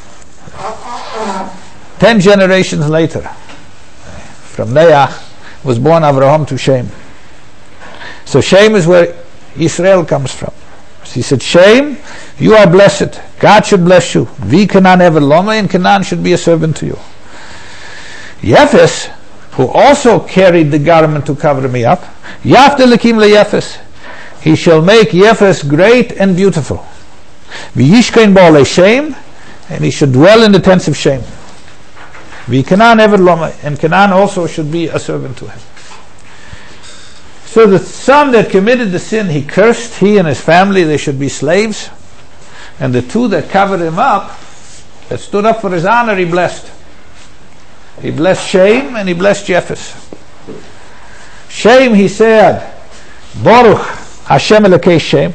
Ten generations later, from Noach was born Avraham to Shem. So Shem is where Israel comes from. So he said, Shem, you are blessed. God should bless you. Vi Canaan ever loma, and Canaan should be a servant to you. Yefes, who also carried the garment to cover me up, Yafte lekim leyefes, he shall make Yefes great and beautiful. V'yishkein bo Shem, and he should dwell in the tents of Shem. Vi Canaan ever loma, and Canaan also should be a servant to him. So the son that committed the sin, he cursed, he and his family, they should be slaves. And the two that covered him up, that stood up for his honor, he blessed. He blessed Shem and he blessed Yefes. Shem, he said, Baruch Hashem Elokei Shem.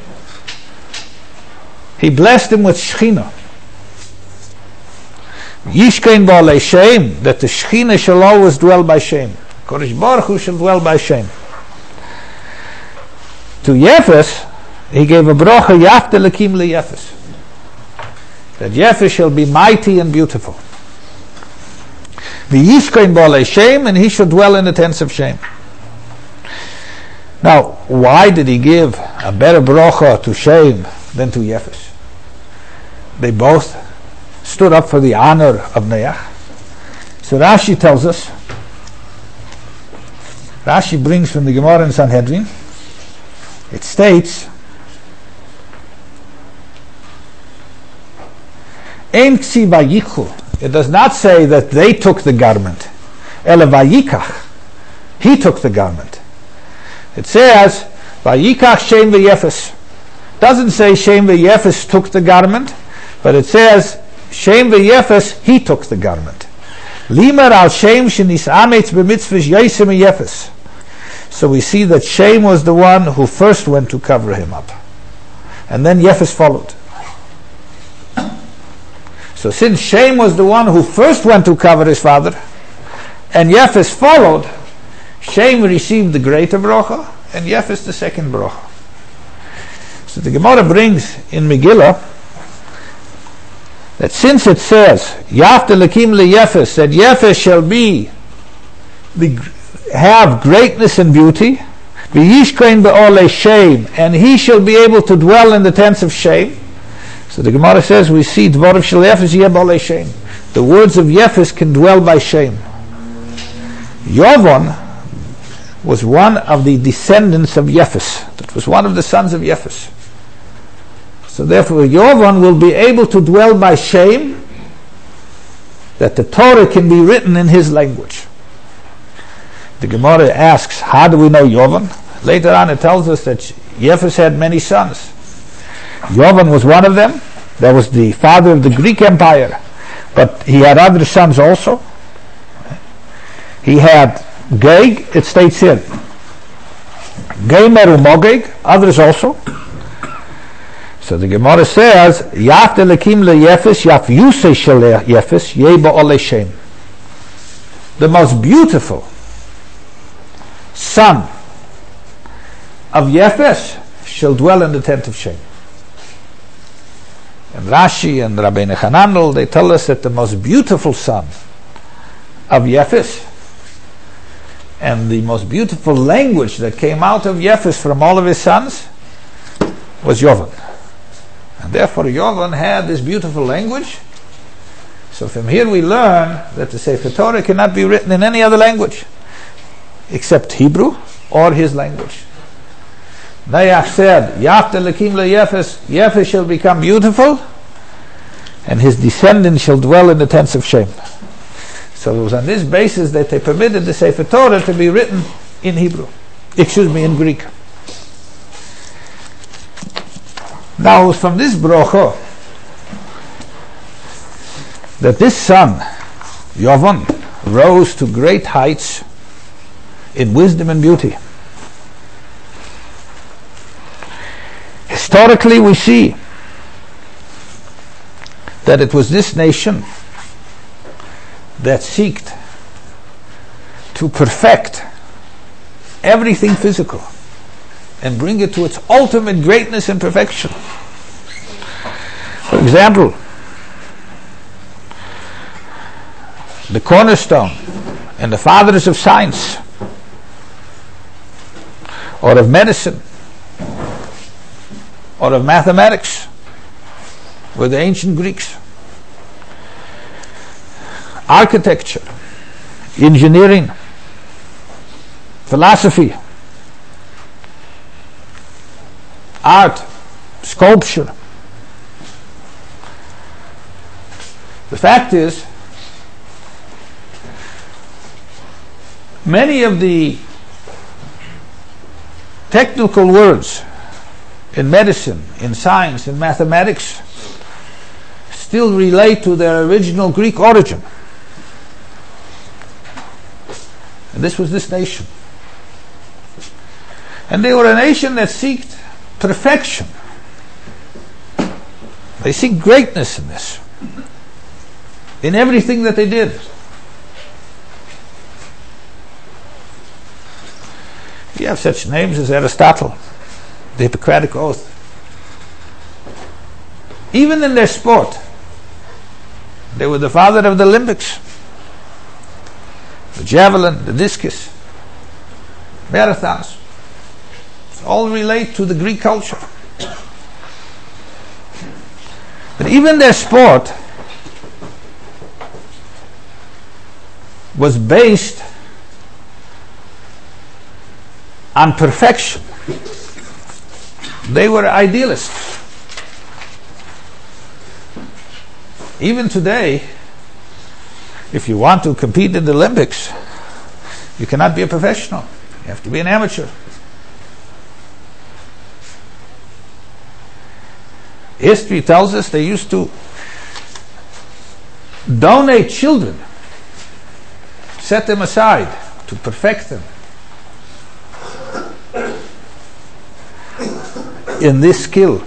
He blessed him with Shechina. Yishkein bo Shem, that the Shechina shall always dwell by Shem. Kodesh Baruch Hu shall dwell by Shem. To Yefes, he gave a bracha, Yafte lekim leyefes, that Yefes shall be mighty and beautiful. V'yishkein bo Shem, and he shall dwell in the tents of Shem. Now, why did he give a better bracha to Shem than to Yefes? They both stood up for the honor of Noach. So Rashi tells us, Rashi brings from the Gemara in Sanhedrin, it states, Ein ksi vayichu It does not say that they took the garment. Ele vayikach. He took the garment. It says, vayikach Shem v'Yefes. Doesn't say Shem v'Yefes took the garment, but it says Shem v'Yefes, he took the garment. Limer al Shem shenis ametz b'mitzvah Yosem v'Yefes. So we see that Shem was the one who first went to cover him up. And then Yefes followed. So since Shem was the one who first went to cover his father, and Yefes followed, Shem received the greater bracha, and Yefes the second bracha. So the Gemara brings in Megillah that since it says, Yafte lekim le-Yefes, that Yefes shall be, the, have greatness and beauty, v'yishkein be'olei Shem, and he shall be able to dwell in the tents of Shem. So the Gemara says, we see Dvorav shel Yefes yeh b'olei Shem. The words of Yefes can dwell by Shem. Yovon was one of the descendants of Yefes. That was one of the sons of Yefes. So therefore Yovon will be able to dwell by Shem, that the Torah can be written in his language. The Gemara asks, how do we know Yovon? Later on it tells us that Yefes had many sons. Yovon was one of them. That was the father of the Greek Empire. But he had other sons also. He had Geg, it states here. Gomer u'Mogeg, others also. So the Gemara says, Yafte lekim le-Yefes, Yaf Yusei shel Yefes, yeh ba'olei Shem. The most beautiful son of Yefes shall dwell in the tent of Shem. And Rashi and Rabbeinu Hananel, they tell us that the most beautiful son of Yefes and the most beautiful language that came out of Yefes from all of his sons was Yovon. And therefore Yovon had this beautiful language. So from here we learn that the Sefer Torah cannot be written in any other language except Hebrew or his language. Noach said, Yafte lekim le-Yefes, Yefes shall become beautiful, and his descendants shall dwell in the tents of Shem. So it was on this basis that they permitted the Sefer Torah to be written in Hebrew, excuse me, in Greek. Now it was from this bracha that this son, Yovon, rose to great heights in wisdom and beauty. Historically we see that it was this nation that sought to perfect everything physical and bring it to its ultimate greatness and perfection. For example, the cornerstone and the fathers of science or of medicine or of mathematics were the ancient Greeks. Architecture, engineering, philosophy, art, sculpture. The fact is, many of the technical words in medicine, in science, in mathematics still relate to their original Greek origin. And this was this nation. And they were a nation that sought perfection. They seek greatness in this, in everything that they did. You have such names as Aristotle, the Hippocratic Oath. Even in their sport, they were the father of the Olympics, the javelin, the discus, marathons. All relate to the Greek culture. But even their sport was based on perfection. They were idealists. Even today, If you want to compete in the Olympics, you cannot be a professional. You have to be an amateur. History tells us they used to donate children, set them aside to perfect them in this skill.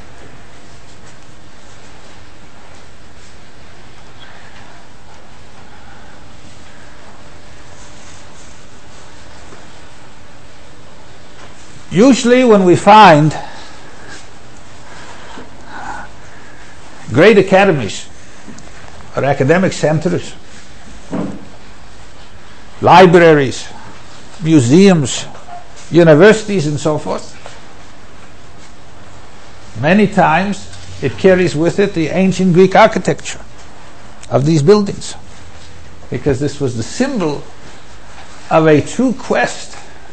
Usually when we find great academies or academic centers, libraries, museums, universities and so forth, many times it carries with it the ancient Greek architecture of these buildings, because this was the symbol of a true quest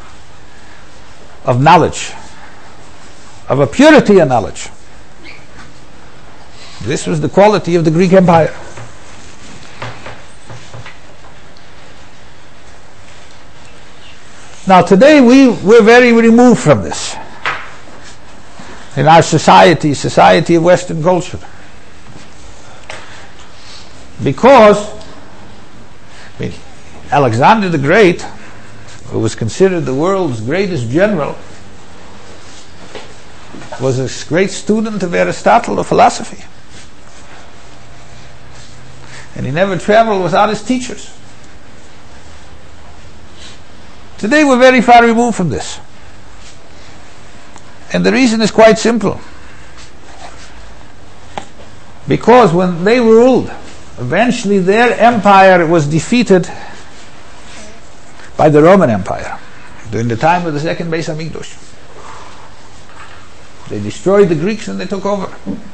of knowledge, of a purity of knowledge. This was the quality of the Greek Empire. Now today we, we're very removed from this in our society, society of Western culture. Because I mean, Alexander the Great, who was considered the world's greatest general, was a great student of Aristotle, of philosophy. And he never traveled without his teachers. Today we're very far removed from this. And the reason is quite simple. Because when they ruled, eventually their empire was defeated by the Roman Empire during the time of the second Beis Hamikdash. They destroyed the Greeks and they took over.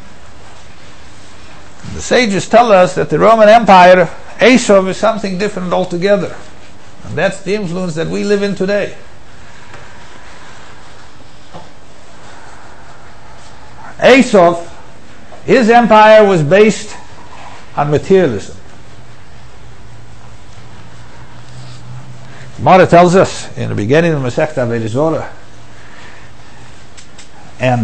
The sages tell us that the Roman Empire, Aesop, is something different altogether. And that's the influence that we live in today. Aesop, his empire was based on materialism. Gemara tells us in the beginning of Masechta Avodah Zorah, and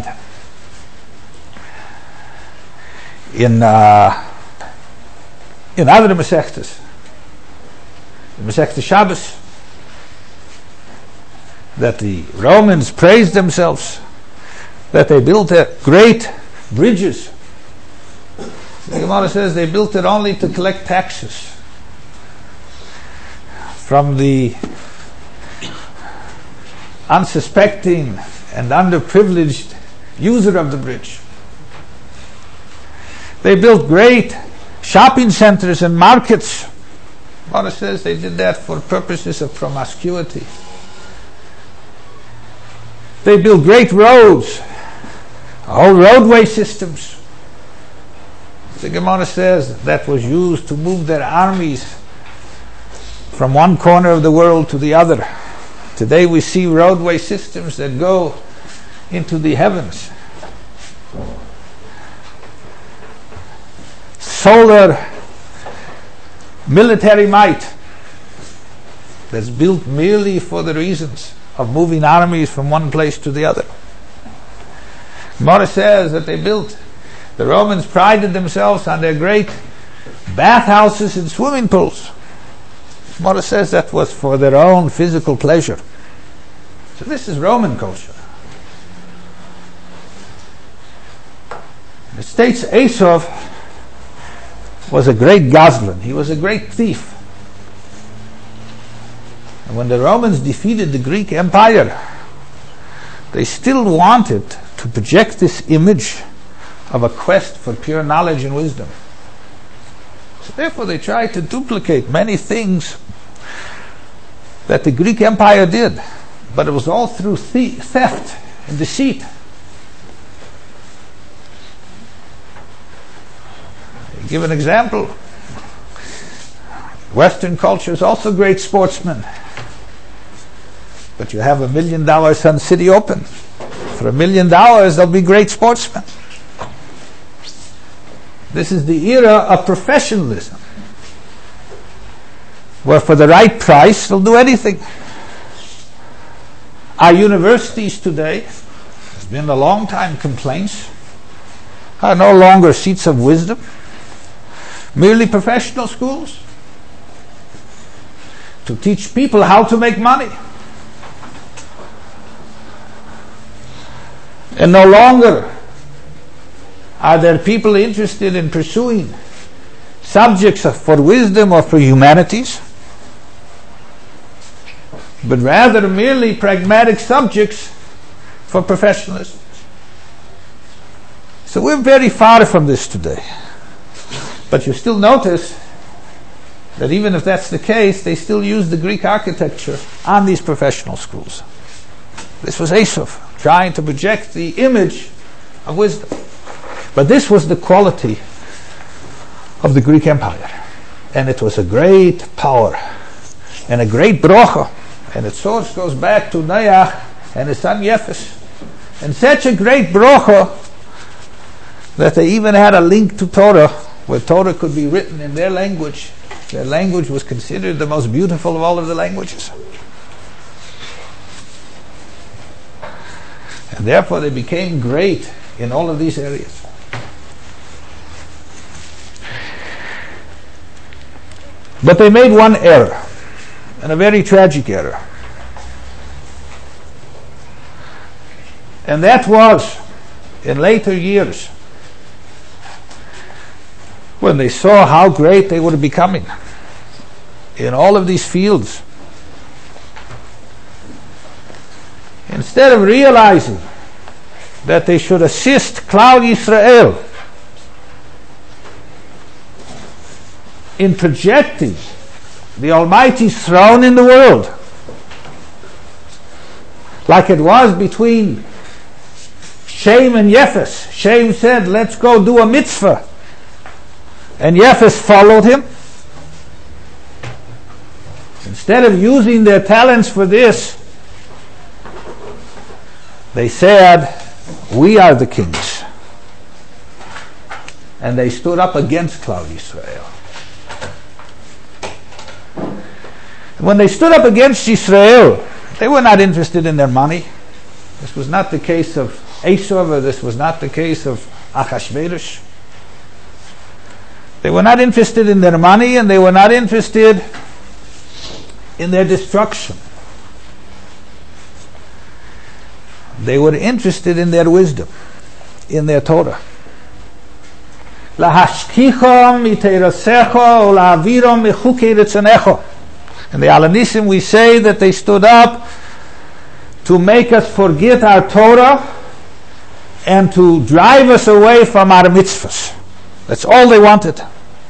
in uh, in other Masechtas, in Masechta Shabbos, that the Romans praised themselves that they built uh, great bridges. The Gemara says they built it only to collect taxes from the unsuspecting and underprivileged user of the bridge. They built great shopping centers and markets. Gemara says they did that for purposes of promiscuity. They built great roads, whole roadway systems. The Gemara says that was used to move their armies from one corner of the world to the other. Today we see roadway systems that go into the heavens. Solar military might that's built merely for the reasons of moving armies from one place to the other. Gemara says that they built, the Romans prided themselves on their great bathhouses and swimming pools. Gemara says that was for their own physical pleasure. So this is Roman culture. It states Aesop was a great Goslin. He was a great thief. And when the Romans defeated the Greek Empire, they still wanted to project this image of a quest for pure knowledge and wisdom. So therefore they tried to duplicate many things that the Greek Empire did, but it was all through the- theft and deceit. I'll give an example. Western culture is also great sportsmen, but you have a million dollar Sun City Open. For a million dollars they'll be great sportsmen. This is the era of professionalism. where for the right price they'll do anything. Our universities today, there's been a long time complaints, are no longer seats of wisdom, merely professional schools to teach people how to make money. And no longer are there people interested in pursuing subjects for wisdom or for humanities, but rather merely pragmatic subjects for professionalism. So we're very far from this today. But you still notice that even if that's the case, they still use the Greek architecture on these professional schools. This was Esav trying to project the image of wisdom. But this was the quality of the Greek Empire. And it was a great power and a great brocha. And its source goes back to Noach and his son Yefes. And such a great brocha that they even had a link to Torah, where Torah could be written in their language. Their language was considered the most beautiful of all of the languages. And therefore they became great in all of these areas. But they made one error, and a very tragic error. And that was, in later years, when they saw how great they were becoming in all of these fields, instead of realizing that they should assist Klal Yisrael in projecting the Almighty's throne in the world, like it was between Shem and Yefes. Shem said, let's go do a mitzvah, and Yefes followed him. Instead of using their talents for this, they said, we are the kings. And they stood up against Klal Yisrael. When they stood up against Yisrael, they were not interested in their money. This was not the case of Esav, or this was not the case of Achashverosh. They were not interested in their money, and they were not interested in their destruction. They were interested in their wisdom, in their Torah. Lahashkichom miteirasecho ula'avirom mechukei retzonecho. In the Alanissim we say that they stood up to make us forget our Torah and to drive us away from our mitzvahs. That's all they wanted.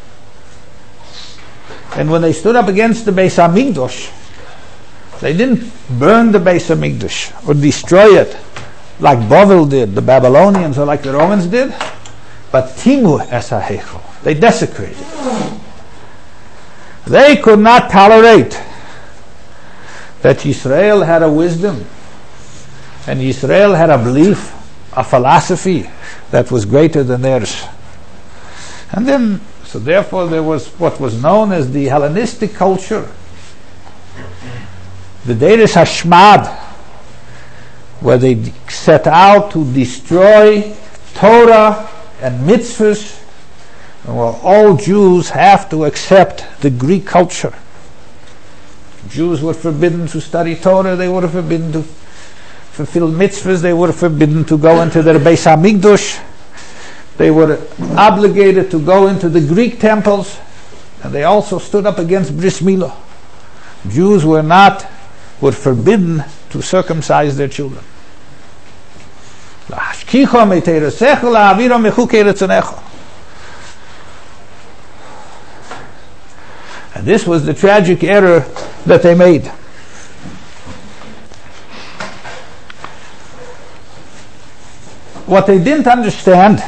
And when they stood up against the Beis HaMikdash, they didn't burn the Beis HaMikdash or destroy it like Bavel did, the Babylonians, or like the Romans did, but timu es ha'heichel. They desecrated it. They could not tolerate that Yisrael had a wisdom and Yisrael had a belief, a philosophy that was greater than theirs. And then, so therefore there was what was known as the Hellenistic culture, the Deiris Hashmad, where they set out to destroy Torah and mitzvahs, and where all Jews have to accept the Greek culture. Jews were forbidden to study Torah, they were forbidden to fulfill mitzvahs, they were forbidden to go into their Beis HaMikdash, they were obligated to go into the Greek temples, and they also stood up against Bris Milah. Jews were not, were forbidden to circumcise their children. And this was the tragic error that they made. What they didn't understand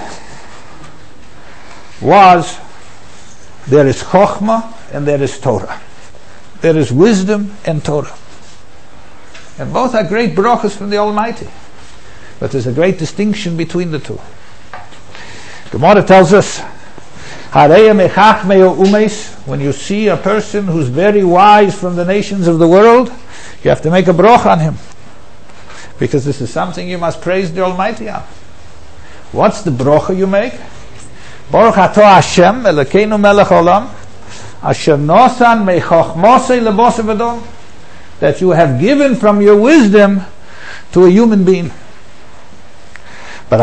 was there is Chokhmah and there is Torah. There is wisdom and Torah. And both are great brachas from the Almighty. But there's a great distinction between the two. Gemara tells us When you see a person who's very wise from the nations of the world, you have to make a broch on him, because this is something you must praise the Almighty on. What's the brocha you make? Baruch atah Hashem Elokeinu melech olam asher nosan meichochmosei lebosei v'dom, that you have given from your wisdom to a human being. But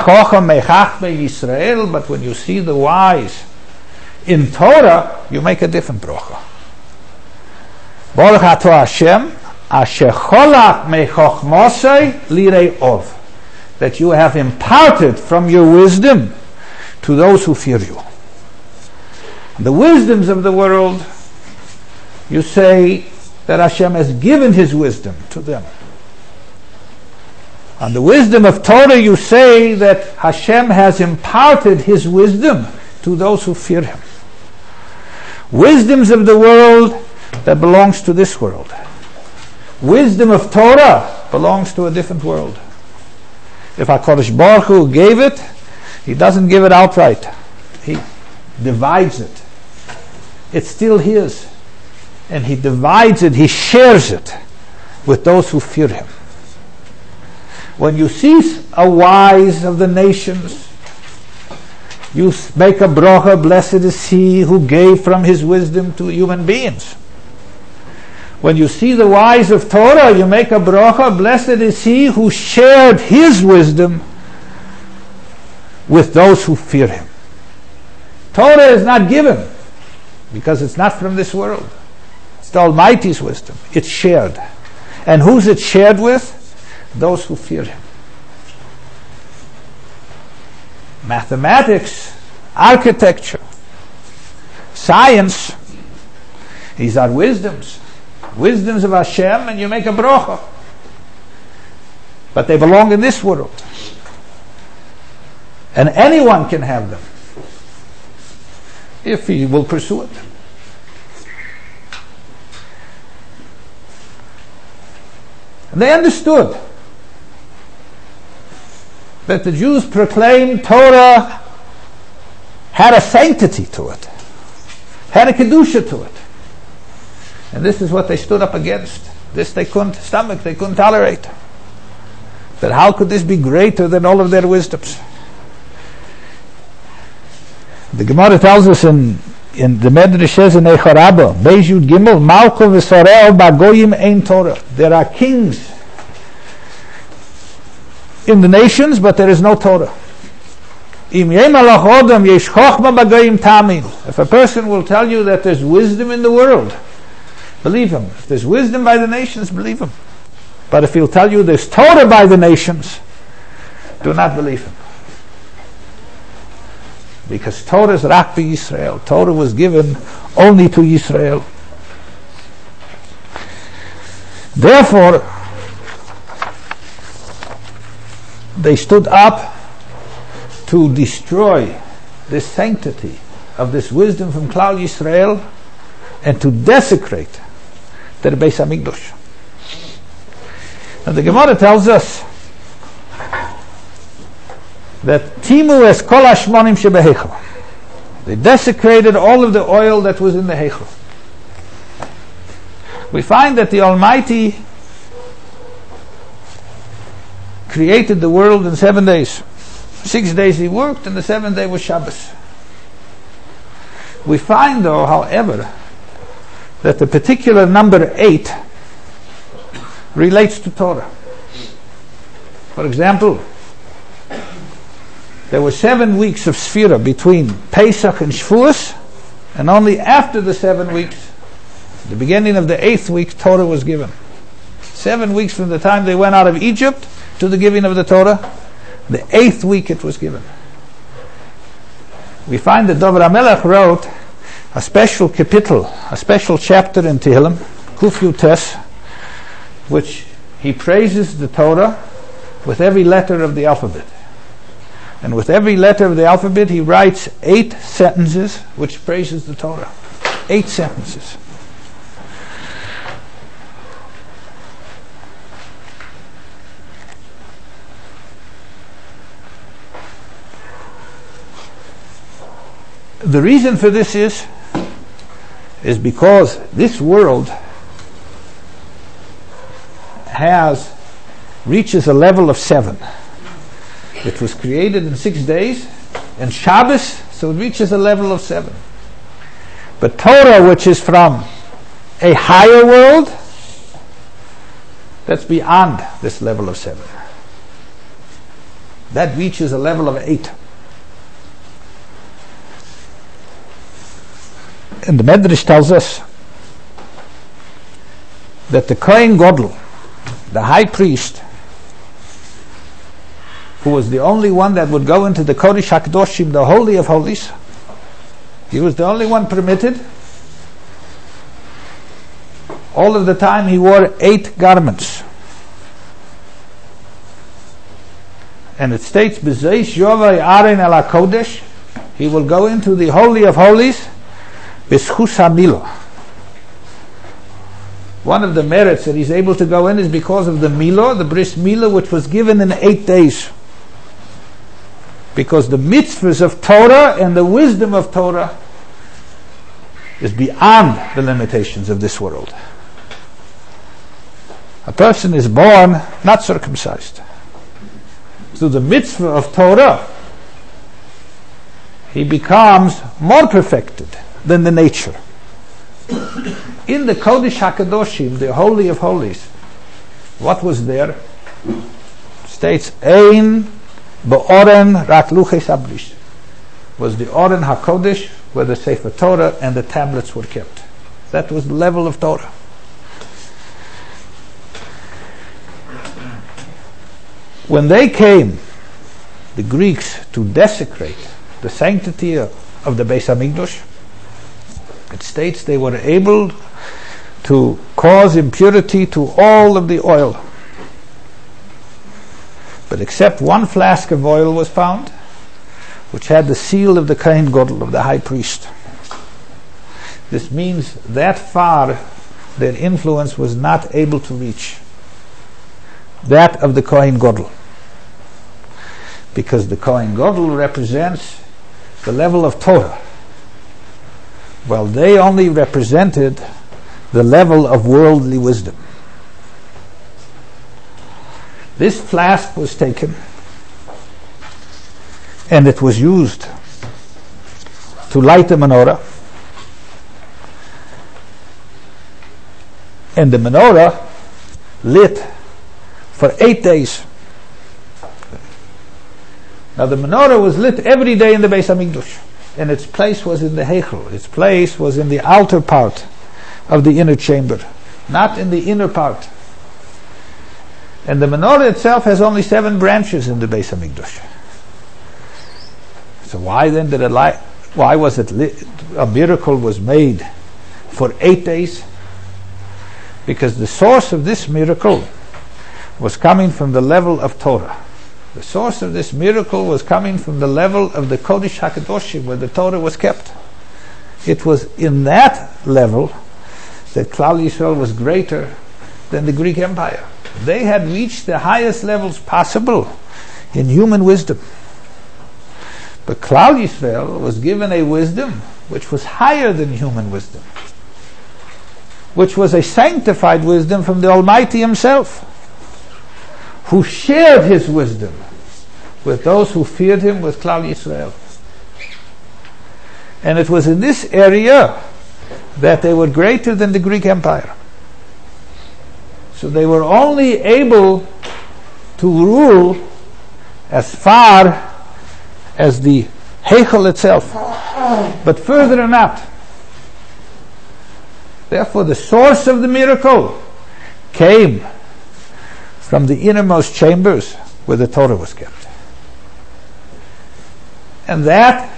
but when you see the wise in Torah, you make a different brocha. Baruch atah Hashem asher cholach meichochmosei lirei ov, that you have imparted from your wisdom to those who fear you. The wisdoms of the world, you say that Hashem has given His wisdom to them. On the wisdom of Torah, you say that Hashem has imparted His wisdom to those who fear Him. Wisdoms of the world that belongs to this world. Wisdom of Torah belongs to a different world. If HaKadosh Baruch Hu gave it, He doesn't give it outright. He divides it. It's still His. And He divides it, He shares it with those who fear Him. When you see a wise of the nations, you make a bracha, blessed is he who gave from his wisdom to human beings. When you see the wise of Torah, you make a bracha, blessed is he who shared his wisdom with those who fear him. Torah is not given because it's not from this world. It's the Almighty's wisdom. It's shared. And who's it shared with? Those who fear him. Mathematics, architecture, science, these are wisdoms. Wisdoms of Hashem, and you make a bracha. But they belong in this world. And anyone can have them if he will pursue it. And they understood that the Jews proclaimed Torah had a sanctity to it, had a kedusha to it. And this is what they stood up against. This they couldn't stomach, they couldn't tolerate. That how could this be greater than all of their wisdoms? The Gemara tells us in, in the Medrash says in Eicha Rabbah, Beis Yud Gimel, Malko v'Soreo b'Goyim ein Torah. There are kings in the nations, but there is no Torah. If a person will tell you that there's wisdom in the world, believe him. If there's wisdom by the nations, believe him. But if he'll tell you there's Torah by the nations, do not believe him. Because Torah is rak b'Yisrael. Torah was given only to Yisrael. Therefore, they stood up to destroy this sanctity of this wisdom from Klal Yisrael and to desecrate the Beis Hamikdash. Now the Gemara tells us that Timu es kol hashmonim shebeheichel. They desecrated all of the oil that was in the heichel. We find that the Almighty created the world in seven days. Six days He worked, and the seventh day was Shabbos. We find, though, however, that the particular number eight relates to Torah. For example, there were seven weeks of Sfira between Pesach and Shavuos, and only after the seven weeks, the beginning of the eighth week, Torah was given. Seven weeks from the time they went out of Egypt to the giving of the Torah, the eighth week it was given. We find that David HaMelech wrote a special kapitel, a special chapter in Tehillim, Kuf Yutes, which he praises the Torah with every letter of the alphabet. And with every letter of the alphabet he writes eight sentences which praises the Torah. Eight sentences. The reason for this is, is because this world has, reaches a level of seven. It was created in six days, and Shabbos, so it reaches a level of seven. But Torah, which is from a higher world, that's beyond this level of seven. That reaches a level of eight. And the Medrash tells us that the Kohen Gadol, the high priest, who was the only one that would go into the Kodesh HaKadoshim, the Holy of Holies, he was the only one permitted. All of the time he wore eight garments. And it states, B'zeish Yovai Aaron el HaKodesh, he will go into the Holy of Holies, B'schus HaMilah. One of the merits that he's able to go in is because of the Milah, the Bris Milah, which was given in eight days. Because the mitzvahs of Torah and the wisdom of Torah is beyond the limitations of this world. A person is born not circumcised. Through the mitzvah of Torah, he becomes more perfected than the nature. In the Kodesh HaKadoshim, the Holy of Holies, what was there? States, Ein Ba'oren Rak Luches Abrish, was the Oren HaKodesh, where the Sefer Torah and the tablets were kept. That was the level of Torah. When they came, the Greeks, to desecrate the sanctity of the Beis HaMikdash, it states they were able to cause impurity to all of the oil. But except one flask of oil was found, which had the seal of the Kohen Gadol, of the high priest. This means that far their influence was not able to reach that of the Kohen Gadol, because the Kohen Gadol represents the level of Torah, while they only represented the level of worldly wisdom. This flask was taken and it was used to light the menorah, and the menorah lit for eight days. Now the menorah was lit every day in the Beis HaMikdash, and its place was in the Heichel. Its place was in the outer part of the inner chamber, not in the inner part. And the menorah itself has only seven branches in the Beis HaMikdash. So why then did it light? Why was it lit? A miracle was made for eight days? Because the source of this miracle was coming from the level of Torah. The source of this miracle was coming from the level of the Kodesh HaKadoshim, where the Torah was kept. It was in that level that Klal Yisrael was greater than the Greek Empire. They had reached the highest levels possible in human wisdom. But Klal Yisrael was given a wisdom which was higher than human wisdom, which was a sanctified wisdom from the Almighty Himself, who shared His wisdom with those who feared Him, with Klal Yisrael. And it was in this area that they were greater than the Greek Empire. So they were only able to rule as far as the Heichel itself, but further not. Therefore the source of the miracle came from the innermost chambers where the Torah was kept. And that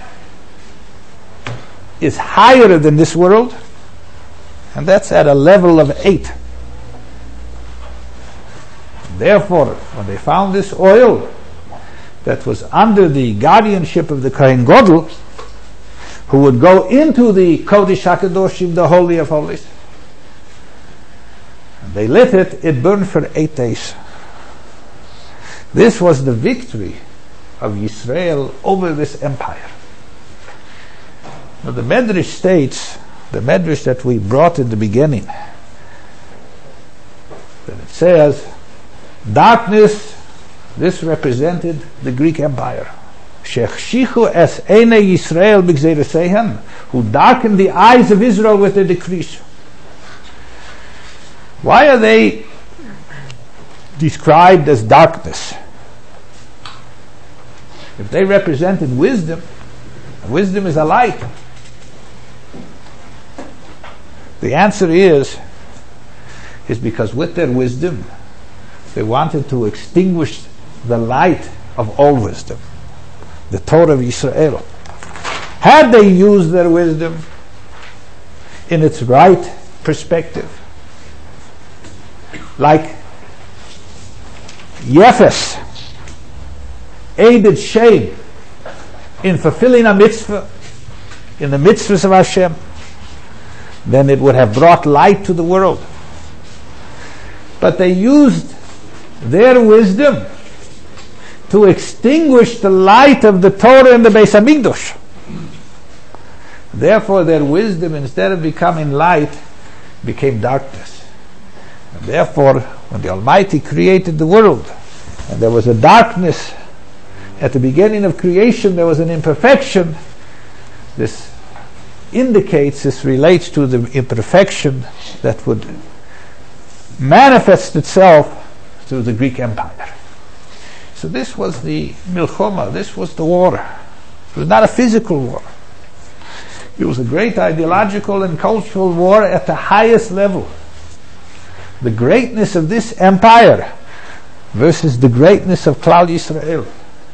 is higher than this world, and that's at a level of eight. Therefore, when they found this oil that was under the guardianship of the Kohen Gadol, who would go into the Kodesh HaKadoshim, the Holy of Holies, and they lit it, it burned for eight days. This was the victory of Yisrael over this empire. Now the Medrash states, the Medrash that we brought in the beginning, that it says, darkness, this represented the Greek Empire. Shechshichu es einei Yisrael b'gzeireseihem, who darkened the eyes of Israel with their decrees. Why are they described as darkness? If they represented wisdom, wisdom is a light. The answer is, is because with their wisdom, they wanted to extinguish the light of all wisdom, the Torah of Israel. Had they used their wisdom in its right perspective, like Yefes aided Shem in fulfilling a mitzvah, in the mitzvahs of Hashem, then it would have brought light to the world. But they used their wisdom to extinguish the light of the Torah in the Beis Hamikdash. Therefore, their wisdom, instead of becoming light, became darkness. And therefore, when the Almighty created the world, and there was a darkness at the beginning of creation, there was an imperfection. This indicates, this relates to the imperfection that would manifest itself through the Greek Empire. So this was the milchoma, this was the war. It was not a physical war. It was a great ideological and cultural war at the highest level. The greatness of this empire versus the greatness of Klal Yisrael.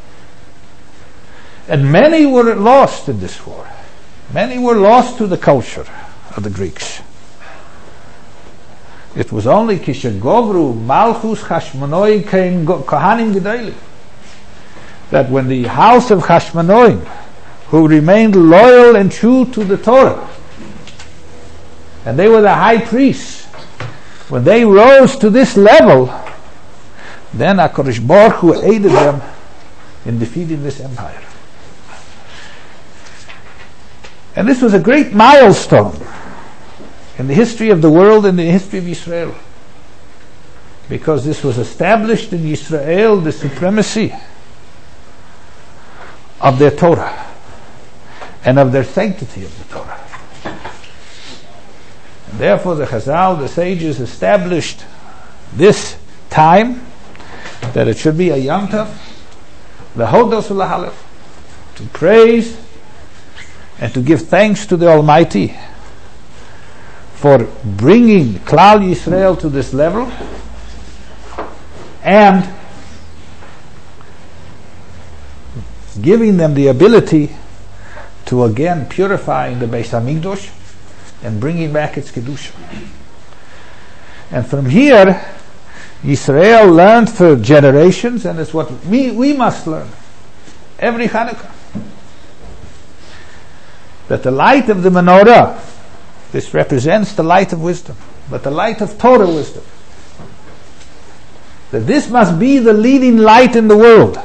And many were lost in this war. Many were lost to the culture of the Greeks. It was only Kishagogru, Malchus, Hashmonoi, Kohanim Gedolim, that when the house of Hashmonoim, who remained loyal and true to the Torah, and they were the high priests, when they rose to this level, then HaKadosh Baruch Hu aided them in defeating this empire. And this was a great milestone in the history of the world and in the history of Israel, because this was established in Israel, the supremacy of their Torah and of their sanctity of the Torah. And therefore the Chazal, the sages, established this time that it should be a Yom Tov, the Hodos U'Lahalef, to praise and to give thanks to the Almighty for bringing Klal Yisrael to this level and giving them the ability to again purify the Beis Hamikdash and bringing back its Kedusha. And from here, Yisrael learned for generations, and it's what we, we must learn every Hanukkah, that the light of the menorah, this represents the light of wisdom, but the light of Torah wisdom, that this must be the leading light in the world.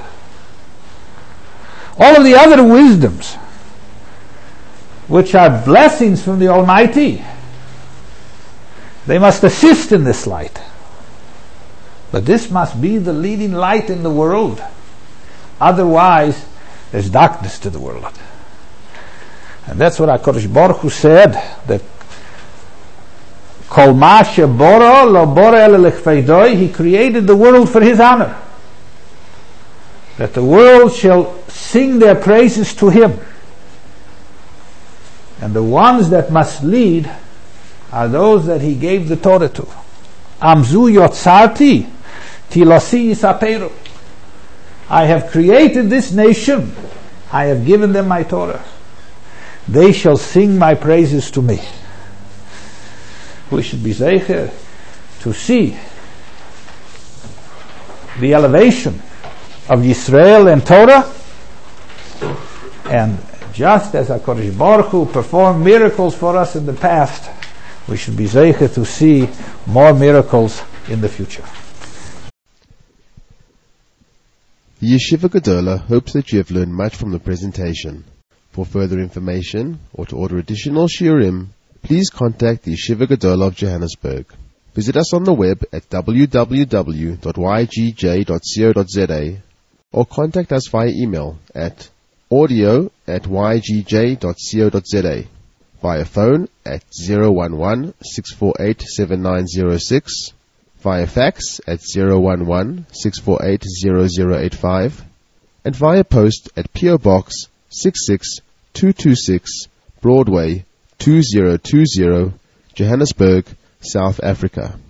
All of the other wisdoms, which are blessings from the Almighty, they must assist in this light. But this must be the leading light in the world. Otherwise, there's darkness to the world. And that's what HaKadosh Baruch Hu said, that Kol ma sheboro lo boro ela lechveidoi, He created the world for His honor, that the world shall sing their praises to Him. And the ones that must lead are those that He gave the Torah to. Amzu yotzarti tilasi yisaperu. I have created this nation, I have given them my Torah. They shall sing my praises to me. We should be zeicher to see the elevation of Yisrael and Torah, and just as HaKadosh Baruch Hu performed miracles for us in the past, we should be zeicher to see more miracles in the future. The Yeshiva Gedola hopes that you have learned much from the presentation. For further information or to order additional shiurim, please contact the Yeshiva Gedolah of Johannesburg. Visit us on the web at w w w dot y g j dot co dot z a or contact us via email at audio at y g j dot co dot z a, via phone at zero one one, six four eight, seven nine zero six, via fax at zero one one, six four eight, zero zero eight five, and via post at P O Box six six two two six, Broadway two zero two zero, Johannesburg, South Africa.